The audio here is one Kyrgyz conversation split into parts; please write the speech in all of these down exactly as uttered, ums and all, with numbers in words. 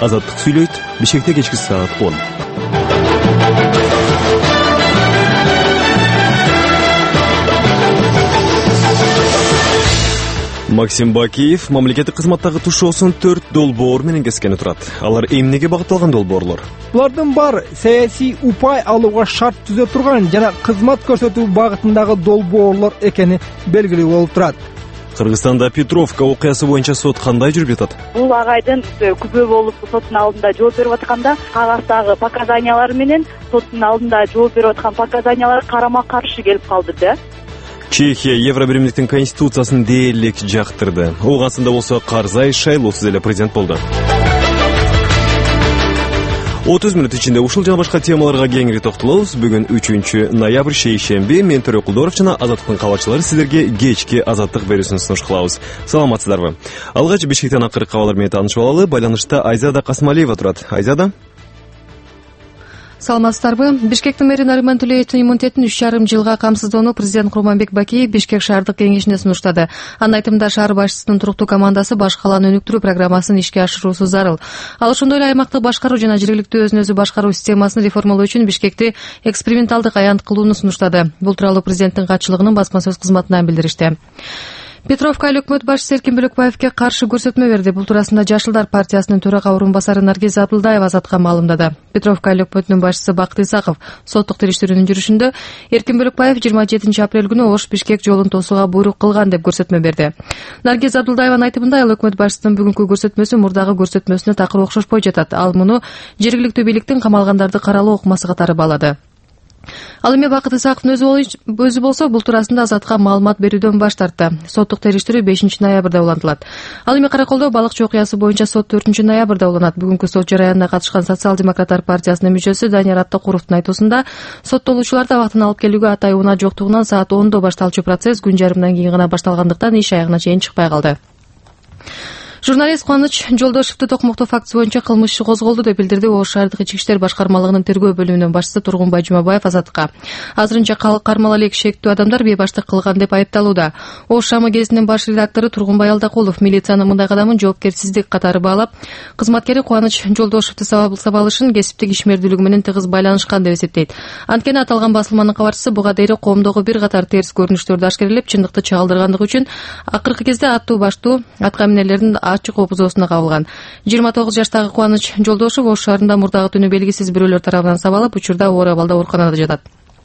Азаттык сүйлөйт. Бишкекте кечки саат он. Максим Бакиев мамлекеттик кызматтагы тушоосун төрт долбоор менен кескени турат. Алар эмнеге багытталган долбоорлор? Булардын бар саясий упай алууга шарт түзө турган жана кызмат көрсөтүү багытындагы долбоорлор экени белгилүү болуп турат. Кыргызстанда Петровка окуясы боюнча сот кандай жүрүп жатат? Бул агайдын күбө болуп соттун алдында жооп берип атканда кагаздагы показаниялар менен соттун алдында жооп берип аткан показаниялар карама-каршы келип калды да. Чехия Евробиримдиктин конституциясын дээрлик жактырды. Оогасында болсо Карзай шайлоосуз эле президент болду. отуз мүнөт ичинде ушул жана башка темаларга кеңири токтолобуз. Бүгүн үчүнчү ноябрь шейшемби. Мен Төрөк Кулдоров жана Азаттыктын кабарчылары сиздерге кечки Азаттык берүүсүн сунуш кылабыз. Саламатсыздарбы? Алгач Бишкектен акыркы кабарлар менен таанышып алалы. Байланышта Айзада Касмалиева турат. Айзада? Саламатсыздарбы? Бишкектин мэри Нариман Тулеевдин иммунитетин үч жарым жылга камсыздоону президент Курманбек Бакиев Бишкек шаардык кеңешине сунуштады. Анын айтымында шаар башчысынын туруктуу командасы баш каланы өнүктүрүү программасын ишке ашыруусу зарыл. Ал ошондой эле аймактык башкаруу жана жергиликтүү өзүн өзү башкаруу системасын реформалоо үчүн Бишкекти эксперименталдык аянт кылууну сунуштады. Бул тууралуу президенттин катчылыгынын басма сөз кызматынан билдиришти. Петровка айыл өкмөт башчысы Эркин Бөлөкбаевге каршы көрсөтмө берди. Бул туурасында Жашылдар партиясынын төрага орун басары Наргиз Абдылдаева Азатка маалымдады. Петровка айыл өкмөтүнүн башчысы Бакыт Исаков соттук териштирүүнүн жүрүшүндө Эркин Бөлөкбаев жыйырма жетинчи апрель күнү Ош Бишкек жолун тосууга буйрук кылган деп көрсөтмө берди. Наргиз Абдылдаеванын айтымында айыл өкмөт башчысынын бүгүнкү көрсөтмөсү мурдагы көрсөтмөсүнө такыр окшошпой жатат. Ал муну жергиликтүү бийликтин камалгандарды каралоо ыкмасы катары баалады. Ал эми Бакыт Исаковдун өзү болсо бул туурасында Азатка маалымат берүүдөн баш тартты. Соттук териштирүү бешинчи ноябрда улантылат. Ал эми Караколдо балыкчы окуясы боюнча сот төртүнчү ноябрда уланат. Бүгүнкү сот жараянына катышкан социал-демократтар партиясынын мүчөсү Данияр Аттакуровдун айтуусунда соттолуучулар абактын алып келүүгө атай унаа жоктугунан саат ондо башталчу процесс күн жарымдан кийин гана башталгандыктан иш аягына чейин чыкпай калды. Журналист Кубаныч Жолдошевду токмоктоо фактысы боюнча кылмыш иши козголду деп билдирди Ош шаардык ички иштер башкармалыгынын тергөө бөлүмүнүн башчысы Тургунбай Жумабаев Азатка. Азырынча кармала элек шектүү адамдар бейбаштык кылган деп айыпталууда. Ош Шамы гезитинин баш редактору Тургунбай Алдакулов милициянын мындай кадамын жоопкерсиздик катары баалап, кызматкери Кубаныч Жолдошевду сабалышын кесиптик ишмердүүлүгү менен тыгыз байланышкан деп эсептейт. Анткени аталган басылманын кабарчысы буга дейре коомдогу бир катар терс көрүнүштөрдү ашкерелеп, чындыкты чагылдыргандыгы үчүн акыркы кезде аттуу баштуу атка минерлердин ачык опузоосуна кабылган. жыйырма тогуз жаштагы Кубаныч Жолдошев Ош шаарында мурдагы түнү белгисиз бирөөлөр тарабынан сабалып, учурда оор абалда ооруканада жатат.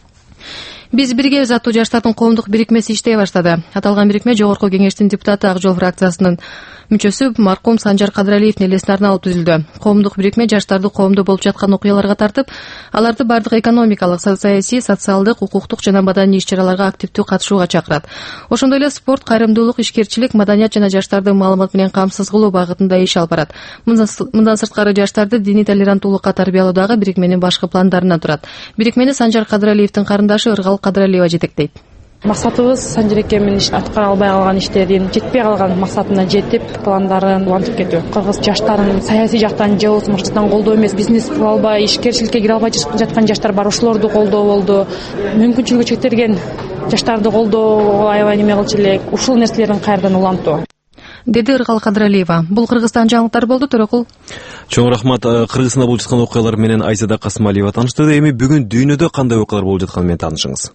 Биз биргебиз аттуу жаштардын коомдук бирикмеси иштей баштады. Аталган бирикме жогорку кеңештин депутаты Ак Жол фракциясынын мүчөсү маркум Санжар Кадыралиевдин элесине арналып түзүлдү. Коомдук бирикме жаштарды коомдо болуп жаткан окуяларга тартып, аларды бардык экономикалык, саясий, социалдык, укуктук жана маданий иш-чараларга активдүү катышууга чакырат. Ошондой эле спорт, кайрымдуулук, ишкерчилик, маданият жана жаштарды маалымат менен камсыз кылуу багытында иш алып барат. Мындан сырткары жаштарды диний толеранттуулукка тарбиялоо дагы бирикменин башкы пландарынан турат. Бирикмени Санжар Кадыралиевдин карындашы Ыргал Кадыралиева жетектейт. Максатыбыз Санжар экемин аткара албай калган иштерин, жетпей калган максатына жетип, пландарын улантып кетүү. Кыргыз жаштарын саясий жактан же болбосо максаттан колдоо эмес, бизнес кыла албай, ишкерчиликке кире албай жаткан жаштар бар, ошолорду колдоо болду. Мүмкүнчүлүгү чектелген жаштарды колдоо аябай неме кылчу элек. Ушул нерселерин кайрадан улантуу. Деди Ыргал Кадыралиева. Бул Кыргызстан жаңылыктары болду, Төрөкул. Чоң рахмат. Кыргызстанда болуп жаткан окуялар менен Айзада Касмалиева тааныштырды. Эми бүгүн дүйнөдө кандай окуялар болуп жатканы менен таанышыңыз.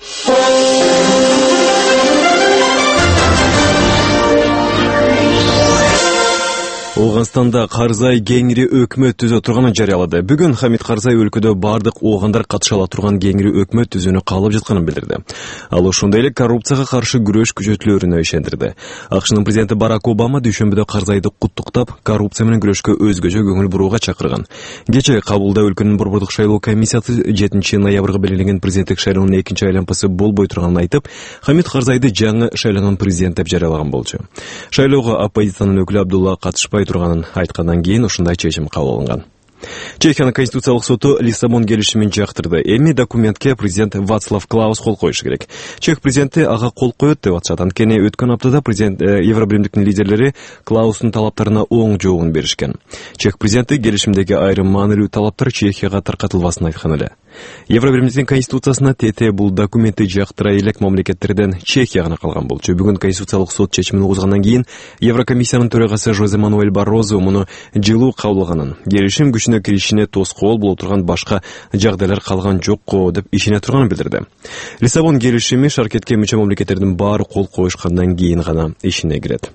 Оогастанда Карзай кеңири өкмөт түзө турганын жарыялады. Бүгүн Хамит Карзай өлкөдө бардык оогандар катыша ала турган кеңири өкмөт түзүүнү каалап жатканын билдирди. Ал ошондой эле коррупцияга каршы күрөш күчөтүлөрүнө ишендирди. АКШнын президенти Барак Обама дүйшөмбүдө Карзайды куттуктап, коррупция менен күрөшкө өзгөчө көңүл бурууга чакырган. Кечээ кабулда өлкөнүн борбордук шайлоо комиссиясы жетинчи ноябрга белгиленген президенттик шайлоонун экинчи айланмасы болбой турганын айтып, Хамит Карзайды жаңы шайланган президент деп жарыялаган болчу. Шайлоого оппозициянын өкүлү Абдулла катышпай турганын айткандан кийин ушундай чечим кабыл алынган. Чехиянын конституциялык соту Лиссабон келишимин жактырды. Эми документке президент Вацлав Клаус кол коюшу керек. Чех президенти ага кол коет деп атышат. Анткени өткөн аптада президент Евробиримдиктин лидерлери Клаустун талаптарына оң жообун беришкен. Чех президенти келишимдеги айрым маанилүү талаптар Чехияга таркатылбасын айткан эле. Евробиримдиктин конституциясына тете бул документти жактыра элек мамлекеттерден Чехия гана калган болчу. Бүгүн конституциялык сот чечимин угузгандан кийин Еврокомиссиянын төрагасы Жозе Мануэль Баррозо муну жылуу кабыл алганын, келишим күчүнө киришине тоскоол боло турган башка жагдайлар калган жокко деп ишене турганын билдирди. Лиссабон келишими шаркетке мүчө мамлекеттердин баары кол коюшкандан кийин гана ишине кирет.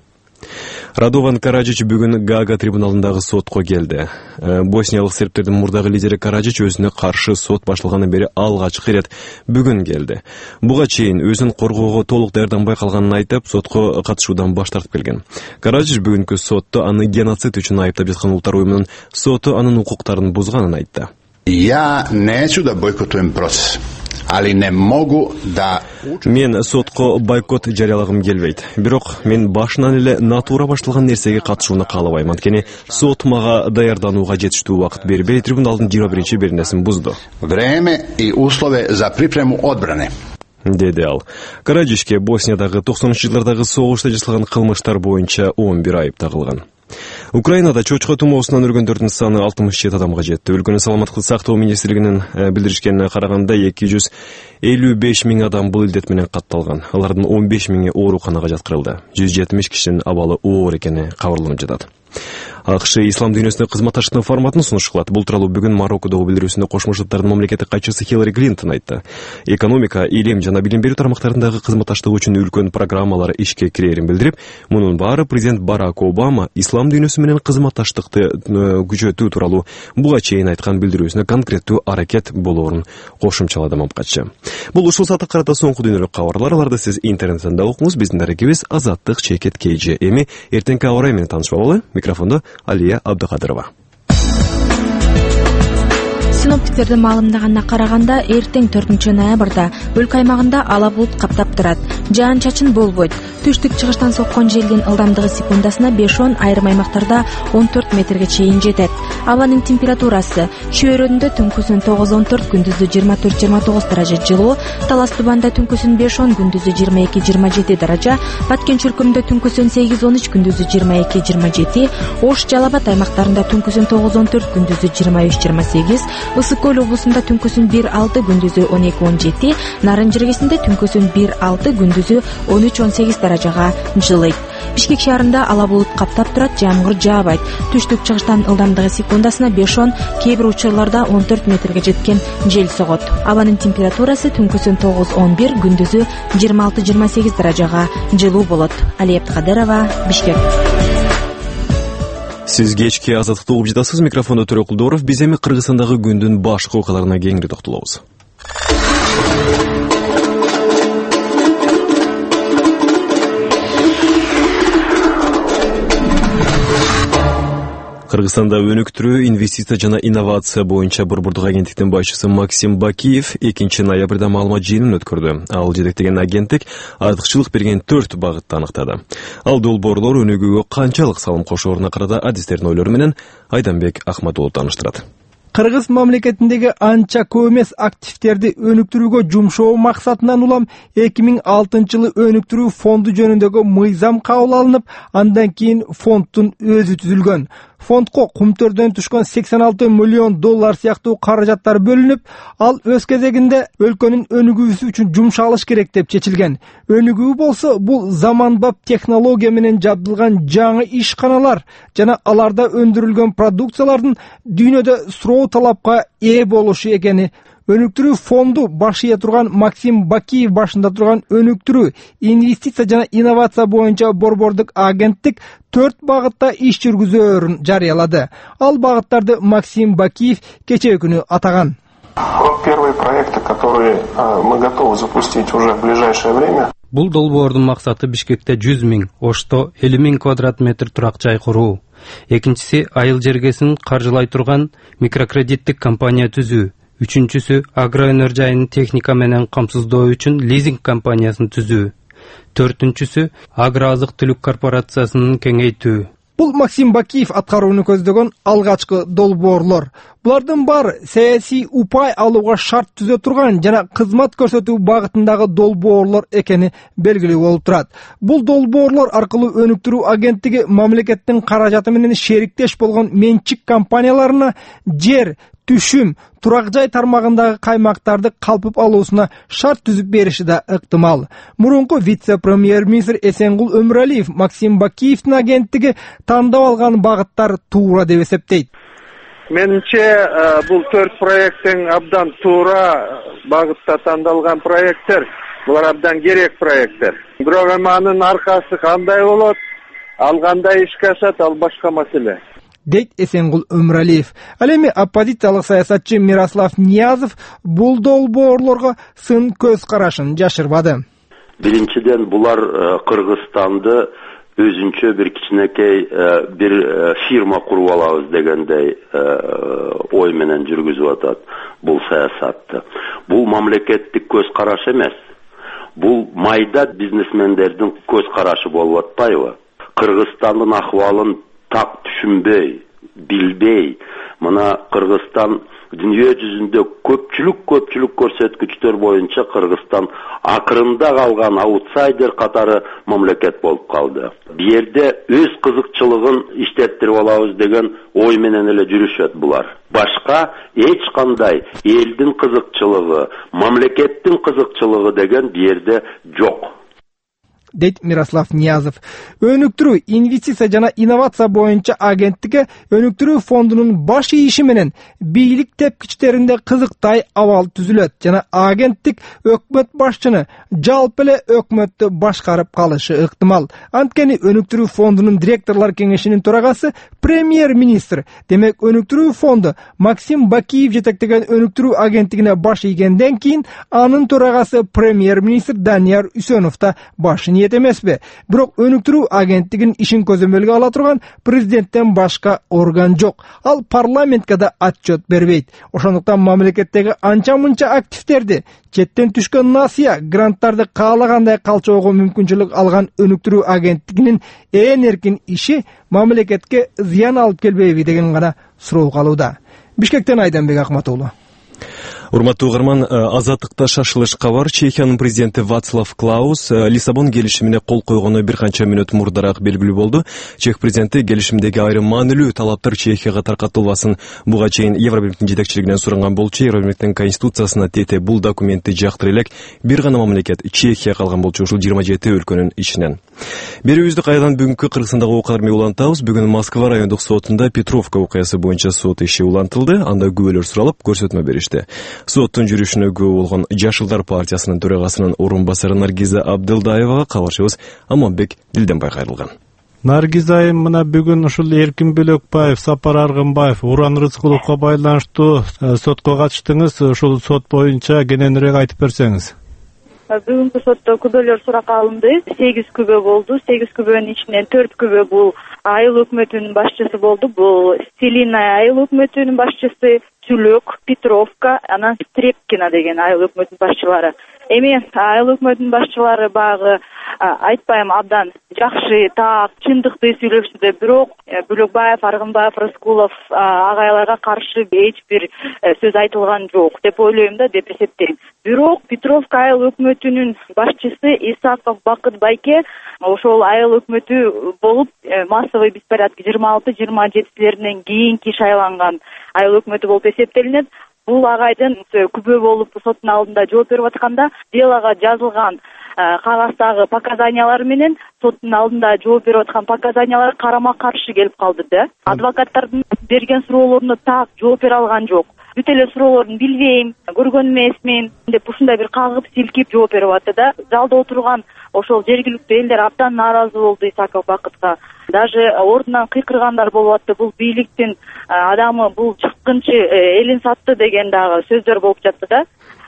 Радован Караджич бүгүн Гага трибуналындагы сотко келди. Босниялык сербтердин мурдагы лидери Караджич өзүнө каршы сот башталгандан бери алгачкы ирет бүгүн келди. Буга чейин өзүн коргоого толук даярданбай калганын айтып, сотко катышуудан баш тартып келген. Караджич бүгүнкү сотто аны геноцид үчүн айыптап жаткан улуттар уюмунун соту анын укуктарын бузганын айтты. Я neću da bojkotujem proces. Ali ne mogu da... Мен сотко бойкот жарыялагым келбейт. Бирок мен башынан эле натура башталган нерсеге катышууну каалабайм. Анткени сот мага даярданууга жетиштүү убакыт бербей, трибуналдын жыйырма биринчи беренесин бузду. Время и условия за приpremu odbrane. Деди ал. Караджичке Босниядагы токсонунчу жылдардагы согушта жасалган кылмыштар боюнча он бир айып тагылган. Украинада чочко тумоосунан өлгөндөрдүн саны алтымыш жети адамга жетти. Өлкөнүн саламаттык сактоо министрлигинин билдиришкенине караганда эки жүз элүү беш миң адам бул илдет менен катталган. Алардын он беш миңи ооруканага жаткырылды. жүз жетимиш кишинин абалы оор экени кабарланып жатат. АКШ ислам дүйнөсүнө кызматташтыктын форматын сунуш кылат. Бул тууралуу бүгүн Мароккодогу билдирүүсүндө Кошмо Штаттардын мамлекеттик катчысы Хиллари Клинтон айтты. Экономика, илим жана билим берүү тармактарындагы кызматташтык үчүн үлкөн программалар ишке кирерин билдирип, мунун баары президент Барак Обама ислам дүйнөсү менен кызматташтыкты күчөтүү тууралуу буга чейин айткан билдирүүсүнө конкреттүү аракет болоорун кошумчалады мамкатчы. Бул ушул саатка карата соңку дүйнөлүк кабарлар. Аларды сиз интернеттен да окуңуз. Биздин дарегибиз Азаттык чекет кейжи. Эми эртеңки аба ырайы менен таанышпалалы. Микрофондо Алия Абдыкадырова. Синоптиктердин маалымдаганына караганда эртең төртүнчү ноябрда өлкө аймагында ала булут каптап турат. Жаан-чачын болбойт. Түштүк чыгыштан соккон желдин ылдамдыгы секундасына беш он, айрым аймактарда он төрт метрге чейин жетет. Абанын температурасы Чөйрөдүндө түнкүсүн тогуз он төрт, күндүзү жыйырма төрт жыйырма тогуз даража жылуу, Талас Тубанда түнкүсүн беш он, күндүзү жыйырма эки жыйырма жети даража, Баткен чүркүмдө түнкүсүн сегиз он үч, күндүзү жыйырма эки жыйырма жети, Ош Жалал Абад аймактарында түнкүсүн тогуз он төрт, күндүзү жыйырма үч жыйырма сегиз, Ысык Көл облусунда түнкүсүн бир алты, күндүзү он эки он жети, Нарын жергесинде түнкүсүн бир алты, күндүзү он үч он сегиз даражага жылыйт. Бишкек шаарында ала булут каптап турат, жамгыр жаабайт. Түштүк чыгыштан ылдамдыгы секундасына беш он, кээ бир учурларда он төрт метрге жеткен жел согот. Абанын температурасы түнкүсүн тогуз он бир, күндүзү жыйырма алты жыйырма сегиз даражага жылуу болот. Алия Абдыкадырова, Бишкек. Сиз кечки Азаттыкты угуп жатасыз. Микрофондо Төрө Кулдоров. Биз эми Кыргызстандагы күндүн башкы окуяларына кеңири токтолобуз. Кыргызстанда өнүктүрүү, инвестиция жана инновация боюнча Борбордук агенттиктин башчысы Максим Бакиев экинчи ноябрда маалымат жыйынын өткөрдү. Ал жетектеген агенттик артыкчылык берген төрт багытты аныктады. Ал долбоорлор өнүгүүгө канчалык салым кошооруна карата адистердин ойлору менен Айданбек Ахматулов тааныштырат. Кыргыз мамлекетиндеги анча көп эмес активдерди өнүктүрүүгө жумшоо максатынан улам эки миң алтынчы жылы өнүктүрүү фонду жөнүндөгү мыйзам кабыл алынып, андан кийин фонддун өзү түзүлгөн. Фондко кумтөрдөн түшкөн сексен алты миллион доллар сыяктуу каражаттар бөлүнүп, ал өз кезегинде өлкөнүн өнүгүүсү үчүн жумшалыш керек деп чечилген. Өнүгүү болсо бул заманбап технология менен жабдылган жаңы ишканалар жана аларда өндүрүлгөн продукциялардын дүйнөдө суроо талапка ээ болушу экени. Өнүктүрүү фонду баш ие турган Максим Бакиев башында турган өнүктүрүү, инвестиция жана инновация боюнча борбордук агенттик төрт багытта иш жүргүзөөрүн жарыялады. Ал багыттарды Максим Бакиев кечээ күнү атаган. Первые проекты, которые мы готовы запустить уже в ближайшее время. Бул долбоордун максаты Бишкекте жүз миң, Ошто элүү миң квадрат метр турак жай куруу. Экинчиси айыл жергесин каржылай турган микрокредиттик компания түзүү. Үчүнчүсү агроөнөр жайын техника менен камсыздоо үчүн лизинг компаниясын түзүү. Төртүнчүсү агро азык түлүк корпорациясынын кеңейтүү. Бул Максим Бакиев аткарууну көздөгөн алгачкы долбоорлор. Булардын баары саясий упай алууга шарт түзө турган жана кызмат көрсөтүү багытындагы долбоорлор экени белгилүү болуп турат. Бул долбоорлор аркылуу өнүктүрүү агенттиги мамлекеттин каражаты менен шериктеш болгон менчик компанияларына жер, түшүм, турак жай тармагындагы каймактарды калпып алуусуна шарт түзүп бериши да ыктымал. Мурунку вице-премьер-министр Эсенгул Өмүралиев Максим Бакиевдин агенттиги тандап алган багыттар туура деп эсептейт. Менимче бул төрт проекттин абдан туура багытта тандалган проекттер. Булар абдан керек проекттер. Бирок эми анын аркасы кандай болот, ал кандай ишке ашат, ал башка маселе. Дейт Эсенгул Өмүралиев. Ал эми оппозициялык саясатчы Мирослав Ниязов бул долбоорлорго сын көз карашын жашырбады. Биринчиден булар Кыргызстанды өзүнчө бир кичинекей бир фирма куруп алабыз дегендей ой менен жүргүзүп атат бул саясатты. Бул мамлекеттик көз караш эмес. Бул майда бизнесмендердин көз карашы болуп атпайбы? Кыргызстандын акыбалын так түшүнбөй, билбей, мына Кыргызстан дүйнө жүзүндө көпчүлүк көпчүлүк көрсөткүчтөр боюнча Кыргызстан акырында калган аутсайдер катары мамлекет болуп калды. Бу жерде өз кызыкчылыгын иштеттирип алабыз деген ой менен эле жүрүшөт булар. Башка эч кандай элдин кызыкчылыгы, мамлекеттин кызыкчылыгы деген бу жерде жок. Дейт Мирослав Ниязов. Өнүктүрүү, инвестиция жана инновация боюнча агенттиги өнүктүрүү фондунун баш ийиши менен бийлик тепкичтеринде кызыктай абал түзүлөт жана агенттик өкмөт башчыны жалпы эле өкмөттү башкарып калышы ыктымал. Анткени өнүктүрүү фондунун директорлор кеңешинин төрагасы премьер-министр. Демек өнүктүрүү фонду Максим Бакиев жетектеген өнүктүрүү агенттигине баш ийгенден кийин анын төрагасы премьер-министр Данияр Үсөнов да башын эмеспи. Бирок өнүктүрүү агенттигинин ишин көзөмөлгө ала турган президенттен башка орган жок. Ал парламентке да отчет бербейт. Ошондуктан мамлекеттеги анча-мынча активдерди, четтен түшкөн насыя, гранттарды каалагандай калчоого мүмкүнчүлүк алган өнүктүрүү агенттигинин ээн эркин иши мамлекетке зыян алып келбейби деген гана суроо калууда. Бишкектен Айданбек Акматуулу. Урматтуу угарман, азаттыкта шашылышка бар. Чехиянын президенти Вацлав Клаус Лиссабон келишимине кол койгону бир канча мүнөт мурдараак белгилүү болду. Чех президенти келишимдеги айрым маанилүү талаптар Чехияга таркатылбасын буга чейин Евробирликтин жетекчилигинен суранган болчу. Евробирликтин конституциясына тете бул документти жактыры элек бир гана мамлекет Чехия калган болчу, ушул жыйырма жети өлкөнүн ичинен. Берүүбүздү кайрадан бүгүнкү Кыргызстандагы окуялар менен улантабыз. Бүгүн Москва райондук сотунда Петровка окуясы боюнча сот иши улантылды. Анда күбөлөр суралып, көрсөтмө беришти. Соттун жүрүшүнө күбө болгон Жашылдар партиясынын төрагасынын орун басары Наргиза Абдылдаевага кабарчыбыз Аманбек Дилденбай кайрылган. Наргиза айым, мына бүгүн ушул Эркин Бөлөкбаев, Сапар Аргынбаев, Уран Рыскуловго байланыштуу сотко катыштыңыз. Ушул сот боюнча кененирээк айтып берсеңиз. Бүгүнкү сотто күбөлөр суракка алынды. сегиз күбө болду. сегиз күбөнүн ичинен төрт күбө бул айыл өкмөтүнүн башчысы болду. Бул Селина айыл өкмөтүнүн башчысы, Сүлөк, Петровка, анан Стрепкина деген айыл өкмөтүнүн башчылары. Эми айыл өкмөтүнүн башчылары багы айтпайм абдан жакшы, так, чындыкты сүйлөшүүдө, бирок Бөлөкбаев, Аргынбаев, Рыскулов агайларга каршы эч бир сөз айтылган жок деп ойлойм да, деп эсептейм. Бирок Петровка айыл өкмөтүнүн башчысы Исаков Бакыт Байке ошол айыл өкмөтү болуп массовый беспорядок жыйырма алты жыйырма жетилеринен кийинки шайланган айыл өкмөтү болуп эсептелинет. Бул агайдын күбө болуп соттун алдында жооп берип атканда делага жазылган кагаздагы показаниялар менен соттун алдында жооп берип аткан показаниялар карама каршы келип калды да. Адвокаттардын берген суроолоруна так жооп бере алган жок. Бүт эле суроолорун билбейм, көргөн эмесмин деп ушундай бир кагып силкип жооп берип атты да. Залда отурган ошол жергиликтүү элдер абдан нааразы болду Исаков Бакытка. Даже ордунан кыйкыргандар болуп атты. Бул бийликтин адамы, бул чыккынчы, элин сатты деген дагы сөздөр болуп жатты да.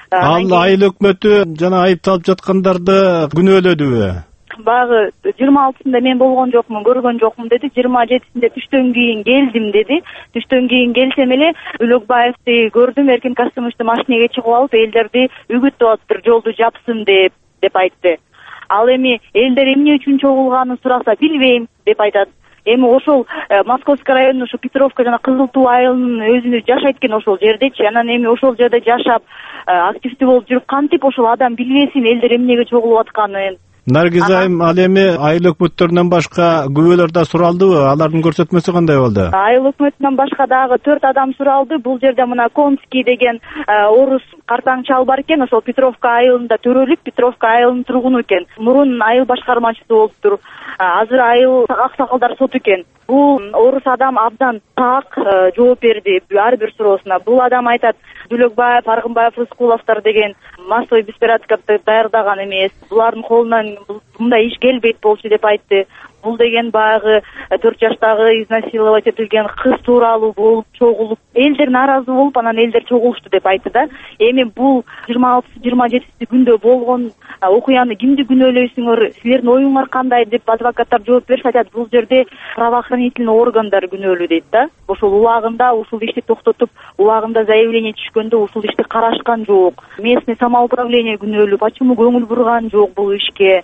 Ал айыл өкмөтү жана айыпталып жаткандарды күнөөлөдүбү? Багы жыйырма алтысында мен болгон жокмун, көргөн жокмун деди. жыйырма жетисинде түштөн кийин келдим деди. Түштөн кийин келсем эле Бөлөкбаевди көрдүм, Эркин Кастымычты машинеге чыгып алып, элдерди үгүттүп атыптыр, жолду жапсын деп деп айтты. Ал эми элдер эмне үчүн чогулганын сураса билбейм деп айтат. Эми ошол Московский районунун ушу Петровка жана Кызыл Туу айылынын өзүнө жашайт экен ошол жердечи. Анан эми ошол жерде жашап активдүү болуп жүрүп кантип ошол адам билбесин элдер эмнеге чогулуп атканын. Наргиз айым, ал эми айыл өкмөттөрүнөн башка күбөлөр да суралдыбы? Алардын көрсөтмөсү кандай болду? Айыл өкмөтүнөн башка дагы төрт адам суралды. Бул жерде мына Конский деген орус картаң чал бар экен. Ошол Петровка айылында төрөлүп, Петровка айылынын тургуну экен. Мурун айыл башкармачысы болуптур. Азыр айыл аксакалдар сот экен. Бул орус адам абдан так жооп берди ар бир суроосуна. Бул адам айтат, Дүлөкбаев, Аргынбаев, Рыскуловдор деген массовый беспорядкты даярдаган эмес. Булардын колунан мындай иш келбейт болчу деп айтты. Бул деген баягы төрт жаштагы изнасиловать этилген кыз тууралуу болуп чогулуп, элдер нааразы болуп, анан элдер чогулушту деп айтты да. Эми бул жыйырма алтысы жыйырма жетиси күндө болгон окуяны кимди күнөөлөйсүңөр, силердин оюңар кандай деп адвокаттар жооп беришип айтат. Бул жерде правоохранительный органдар күнөөлүү дейт да. Ошол убагында ушул ишти токтотуп, убагында заявление түшкөндө ушул ишти карашкан жок. Местный самоуправление күнөөлүү, почему көңүл бурган жок бул ишке?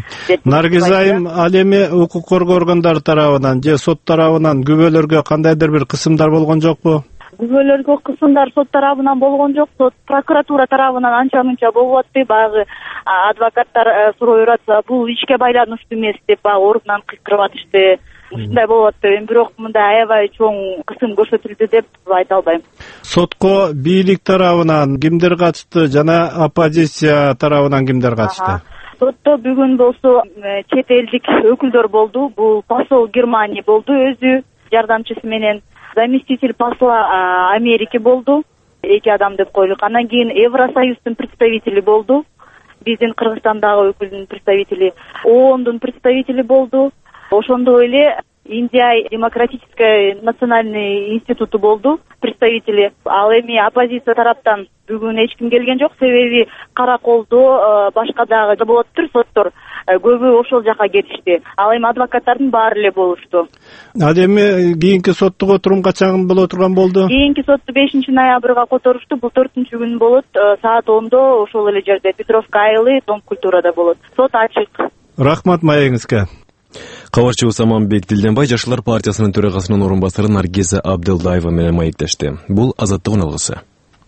Наргиз айым, ал эми укук коргоо органдары тарабынан же сот тарабынан күбөлөргө кандайдыр бир кысымдар болгон жокпу? Күбөлөргө кысымдар сот тарабынан болгон жок. Сот прокуратура тарабынан анча мынча болуп атты. Баягы адвокаттар суроо берат, бул ишке байланыштуу эмес деп баягы ордунан кыйкырып атышты. Ушундай болуп атты. Бирок мындай аябай чоң кысым көрсөтүлдү деп айта албайм. Сотко бийлик тарабынан кимдер катышты жана оппозиция тарабынан кимдер катышты? Сотто бүгүн болсо чет элдик өкүлдөр болду. Бул посол Германия болду, өзү жардамчысы менен. Заместитель посла Америки болду, эки адам деп коелук. Анан кийин Евросоюздун представители болду, биздин Кыргызстандагы өкүлдүн представители, ООНдун представители болду. Ошондой эле Индия демократическая национальный институту болду представители. Ал эми оппозиция тараптан бүгүн эч ким келген жок, себеби Караколдо башка дагы болот тур соттор. Көбү ошол жака кетишти. Ал эми адвокаттардын баары эле болушту. Ал эми кийинки соттук отурум качан боло турган болду? Кийинки сотту бешинчи ноябрга которушту. Бул төртүнчү күн болот. Саат ондо ошол эле жерде Петровка айылы Дом культурада болот. Сот ачык. Рахмат маегиңизге. Кабарчыбыз Аманбек Дилденбай Жаштар партиясынын төрагасынын орун басары Наргиза Абдылдаева менен маектешти. Бул Азаттык үналгысы.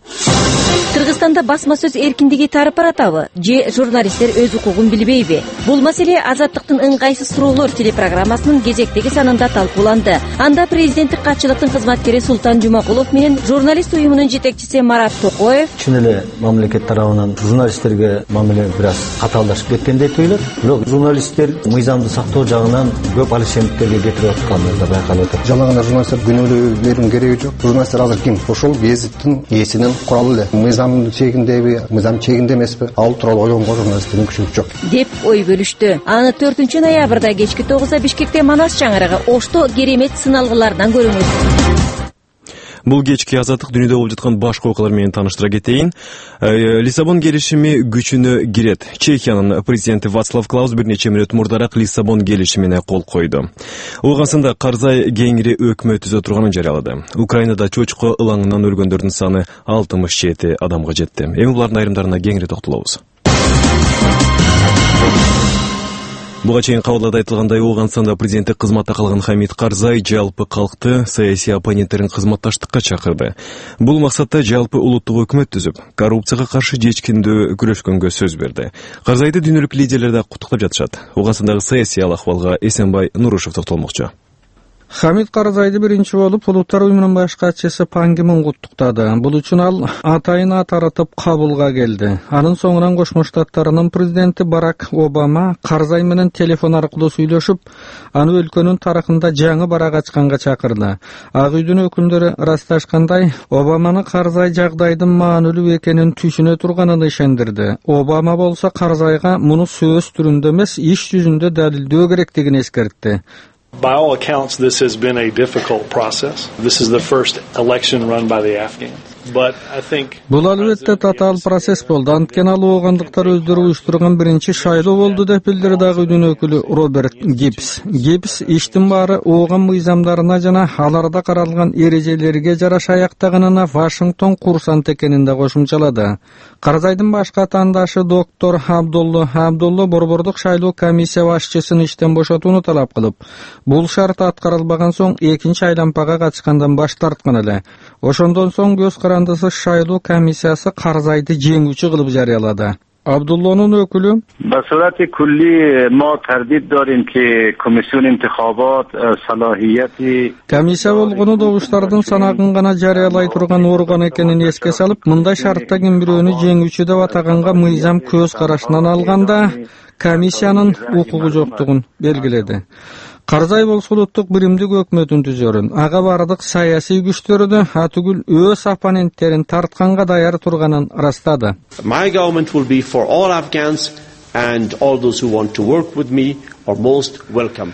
Кыргызстанда басма сөз эркиндиги тарып баратабы же журналисттер өз укугун билбейби? Бул маселе Азаттыктын ыңгайсыз суроолор телепрограммасынын кезектеги санында талкууланды. Анда президенттик катчылыктын кызматкери Султан Жумакулов менен журналист уюмунун жетекчиси Марат Токоев чын эле мамлекет тарабынан журналисттерге мамиле бир аз катаалдашып кеткендей туюлат. Бирок журналисттер мыйзамды сактоо жагынан көп алишендиктерге кетирип атканы да байкалып атат. Жана гана журналисттер күнөөлөөрүнүн кереги жок. Журналисттер азыр ким? Ошол гезиттин ээсинин куралы эле. Мыйзам чегиндеби, мыйзам чегинде эмеспи? Ал тууралуу ойлонго журналисттин мүмкүнчүлүгү жок. Деп ой бөлүштү. Аны төртүнчү ноябрда кечки тогузда Бишкекте Манас чаңырыгы Ошто керемет сыналгыларынан көрүңүз. Бул кечки Азаттык дүйнөдө болуп жаткан башка окуялар менен тааныштыра кетейин. Лиссабон келишими күчүнө кирет. Чехиянын президенти Вацлав Клаус бир нече мүнөт мурдараак Лиссабон келишимине кол койду. Оогансында Карзай кеңири өкмөт түзө турганын жарыялады. Украинада чочко ылаңынан өлгөндөрдүн саны алтымыш жети адамга жетти. Эми булардын айрымдарына кеңири токтолобуз. Буга чейин кабылда айтылгандай, Оогансында президенттик кызматта калган Хамид Карзай жалпы калкты саясий оппоненттерин кызматташтыкка чакырды. Бул максатта жалпы улуттук өкмөт түзүп, коррупцияга каршы жечкиндүү күрөшкөнгө сөз берди. Карзайды дүйнөлүк лидерлер да куттуктап жатышат. Оогансындагы саясий ахвалга Эсенбай Нурушев токтолмокчу. Хамид Карзайды биринчи болуп Улуттар уюмунун баш катчысы Пан Ги Мун куттуктады. Бул үчүн ал атайын ат таратып кабылга келди. Анын соңунан Кошмо Штаттарынын президенти Барак Обама Карзай менен телефон аркылуу сүйлөшүп, аны өлкөнүн тарыхында жаңы барак ачканга чакырды. Ак үйдүн өкүлдөрү ырасташкандай, Обаманы Карзай жагдайдын маанилүү экенин түшүнө турганын ишендирди. Обама болсо Карзайга муну сөз түрүндө эмес, иш жүзүндө далилдөө керектигин эскертти. By all accounts, this has been a difficult process. This is the first election run by the Afghans. But I think Бул албетте татаал процесс болду. Анткени ал оогандыктар өздөрү уюштурган биринчи шайлоо болду деп билдирди ак үйдүн өкүлү Роберт Гибс. Гибс иштин баары ооган мыйзамдарына жана аларда каралган эрежелерге жараша аяктаганына Вашингтон курсант экенин да кошумчалады. Карзайдын башка атаандашы доктор Абдулла Абдулла борбордук шайлоо комиссия башчысын иштен бошотууну талап кылып, бул шарт аткарылбаган соң экинчи айлампага катышкандан баш тарткан эле. Ошондон соң көз карандысыз шайлоо комиссиясы Карзайды жеңүүчү кылып жарыялады. عبدالله'nun ökülü به صورت کلی ما تردید داریم که کمیسیون انتخابات صلاحیتی комиссия болгону добуштардын санагын гана жарыялай турган орган экенин эске салып, мындай шартта ким бирөөнү жеңүүчү деп атаганга мыйзам көз карашынан алганда комиссиянын укугу жоктугун белгиледи. Карзай болсо улуттук биримдик өкмөтүн түзөрүн, ага бардык саясий күчтөрдү атүгүл өз оппоненттерин тартканга даяр турганын ырастады. My government will be for all Afghans and all those who want to work with me are most welcome.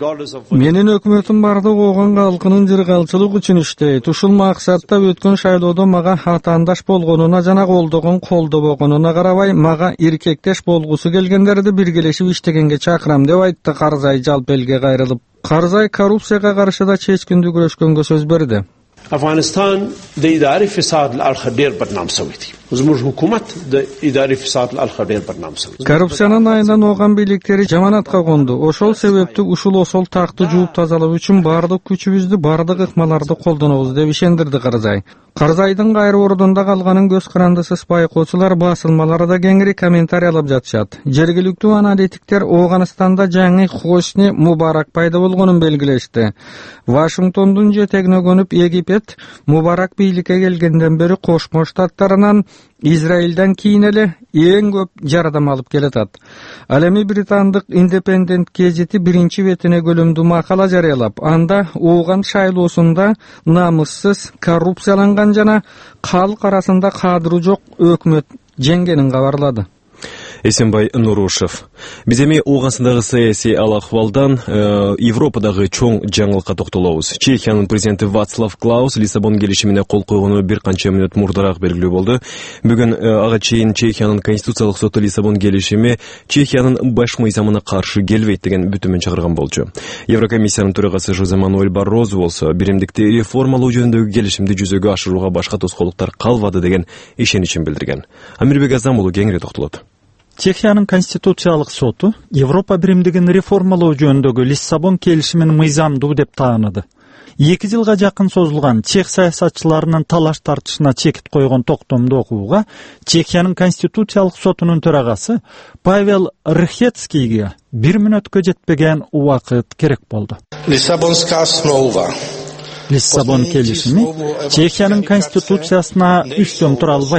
Менин өкмөтүм бардык ооган калкынын жыргалчылык үчүн иштейт. Ушул максатта өткөн шайлоодо мага атаандаш болгонуна жана колдогон колдобогонуна карабай, мага иркектеш болгусу келгендерди биргелешип иштегенге чакырам деп айтты Карзай жалпы элге кайрылып. Карзай коррупцияга каршы да чечкиндүү күрөшкөнгө сөз берди. افغانستان د اداري فساد الالخ ډیر بدنام شوی دی. زموږ حکومت د اداري فساد الالخ ډیر بدنام شوی. Коррупциянын айынан ооган бийликтери жаманатка конду. Ошол себептүү ушул осол такты жууп тазалоо үчүн бардык күчүбүздү, бардык ыкмаларды колдонобуз деп ишендирди Карзай. Карзайдын кайры ордунда калганын көз карандысыз байкоочулар басылмаларда кеңири комментариялап жатышат. Жергиликтүү аналитиктер Ооганстанда жаңы Хосни Мубарак пайда болгонун белгилешти. Вашингтондун жетегине көнүп Египет Мубарак бийликке келгенден бери Кошмо Штаттарынан Израилден кийин эле эң көп жардам алып келатат. Ал эми британдык Independent гезити биринчи бетине көлөмдүү макала жарыялап, анда ооган шайлоосунда намыссыз, коррупцияланган жана калк арасында кадыры жок өкмөт жеңгенин кабарлады. Эсенбай Нурушев. Биз эми Ооганстандагы саясий ал-акыбалдан Европадагы чоң жаңылыкка токтолобуз. Чехиянын президенти Вацлав Клаус Лиссабон келишимине кол койгону бир канча мүнөт мурдараак белгилүү болду. Бүгүн ага чейин Чехиянын конституциялык соту Лиссабон келишими Чехиянын баш мыйзамына каршы келбейт деген бүтүмүн чыгарган болчу. Еврокомиссиянын төрагасы Жозе Мануэль Баррозу болсо биримдикти реформалоо жөнүндөгү келишимди жүзөгө ашырууга башка тоскоолдуктар калбады деген ишеничин билдирген. Амирбек Азам уулу кеңири токтолот. Чехиянын конституциялык соту Европа биримдигин реформалоо жөнүндөгү Лиссабон келишимин мыйзамдуу деп таанады. эки жылга жакын созулган чех саясатчыларынын талаш тартышына чекит койгон токтомду окууга Чехиянын конституциялык сотунун төрагасы Павел Рхецкийге бир мүнөткө жетпеген убакыт керек болду. Лиссабонская снова Лиссабон келишими Чехиянын конституциясына үстөн тура албайт.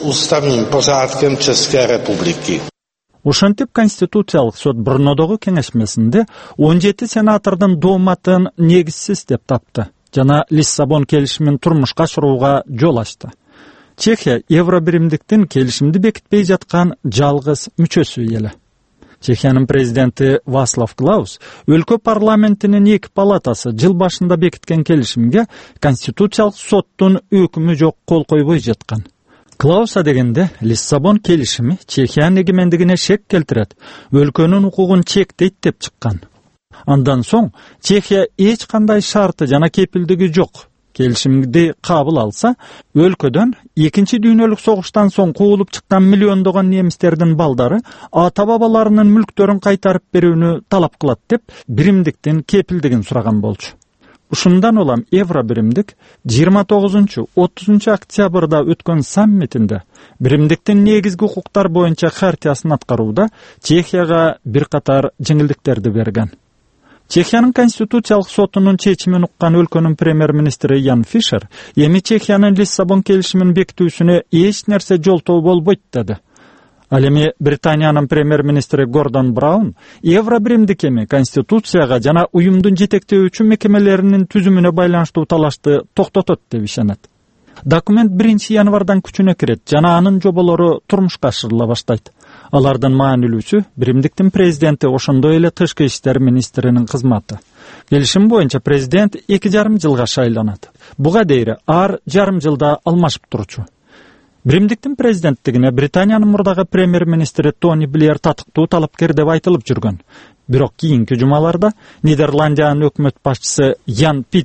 Ошентип конституциялык сот Брнодогу кеңешмесинде он жети сенатордун дооматын негизсиз деп тапты жана Лиссабон келишимин турмушка ашырууга жол ачты. Чехия евро биримдиктин келишимди бекитпей жаткан жалгыз мүчөсү эле. Чехиянын президенти Вацлав Клаус өлкө парламентинин эки палатасы жыл башында бекиткен келишимге конституциялык соттун өкүмү жок кол койбой жаткан. Клауса дегенде Лиссабон келишими Чехиянын эгемендигине шек келтирет, өлкөнүн укугун чектейт деп чыккан. Андан соң Чехия эч кандай шарты жана кепилдиги жок келишимди кабыл алса, өлкөдөн экинчи дүйнөлүк согуштан соң куулуп чыккан миллиондогон немистердин балдары ата-бабаларынын мүлктөрүн кайтарып берүүнү талап кылат деп биримдиктин кепилдигин сураган болчу. Ушундан улам евро биримдик жыйырма тогузунчу отузунчу октябрда өткөн саммитинде биримдиктин негизги укуктар боюнча хартиясын аткарууда Чехияга бир катар жеңилдиктерди берген. Чехиянын конституциялык сотунун чечимин уккан өлкөнүн премьер-министри Ян Фишер эми Чехиянын Лиссабон келишимин бекитүүсүнө эч нерсе жолтоо болбойт деди. Ал эми Британиянын премьер-министри Гордон Браун евро биримдик эми конституцияга жана уюмдун жетектөөчү мекемелеринин түзүмүнө байланыштуу талашты токтотот деп ишенет. Документ биринчи январдан күчүнө кирет жана анын жоболору турмушка ашырыла баштайт. Алардын маанилүүсү биримдиктин президенти ошондой эле тышкы иштер министринин кызматы. Келишим боюнча президент эки жарым жылга шайланат. Буга дейре ар жарым жылда алмашып турчу. Биримдиктин президенттигине Британиянын мурдагы премьер-министри Тони Блэр татыктуу талапкер деп айтылып жүргөн. Бирок кийинки жумаларда Нидерландиянын өкмөт башчысы Ян Питер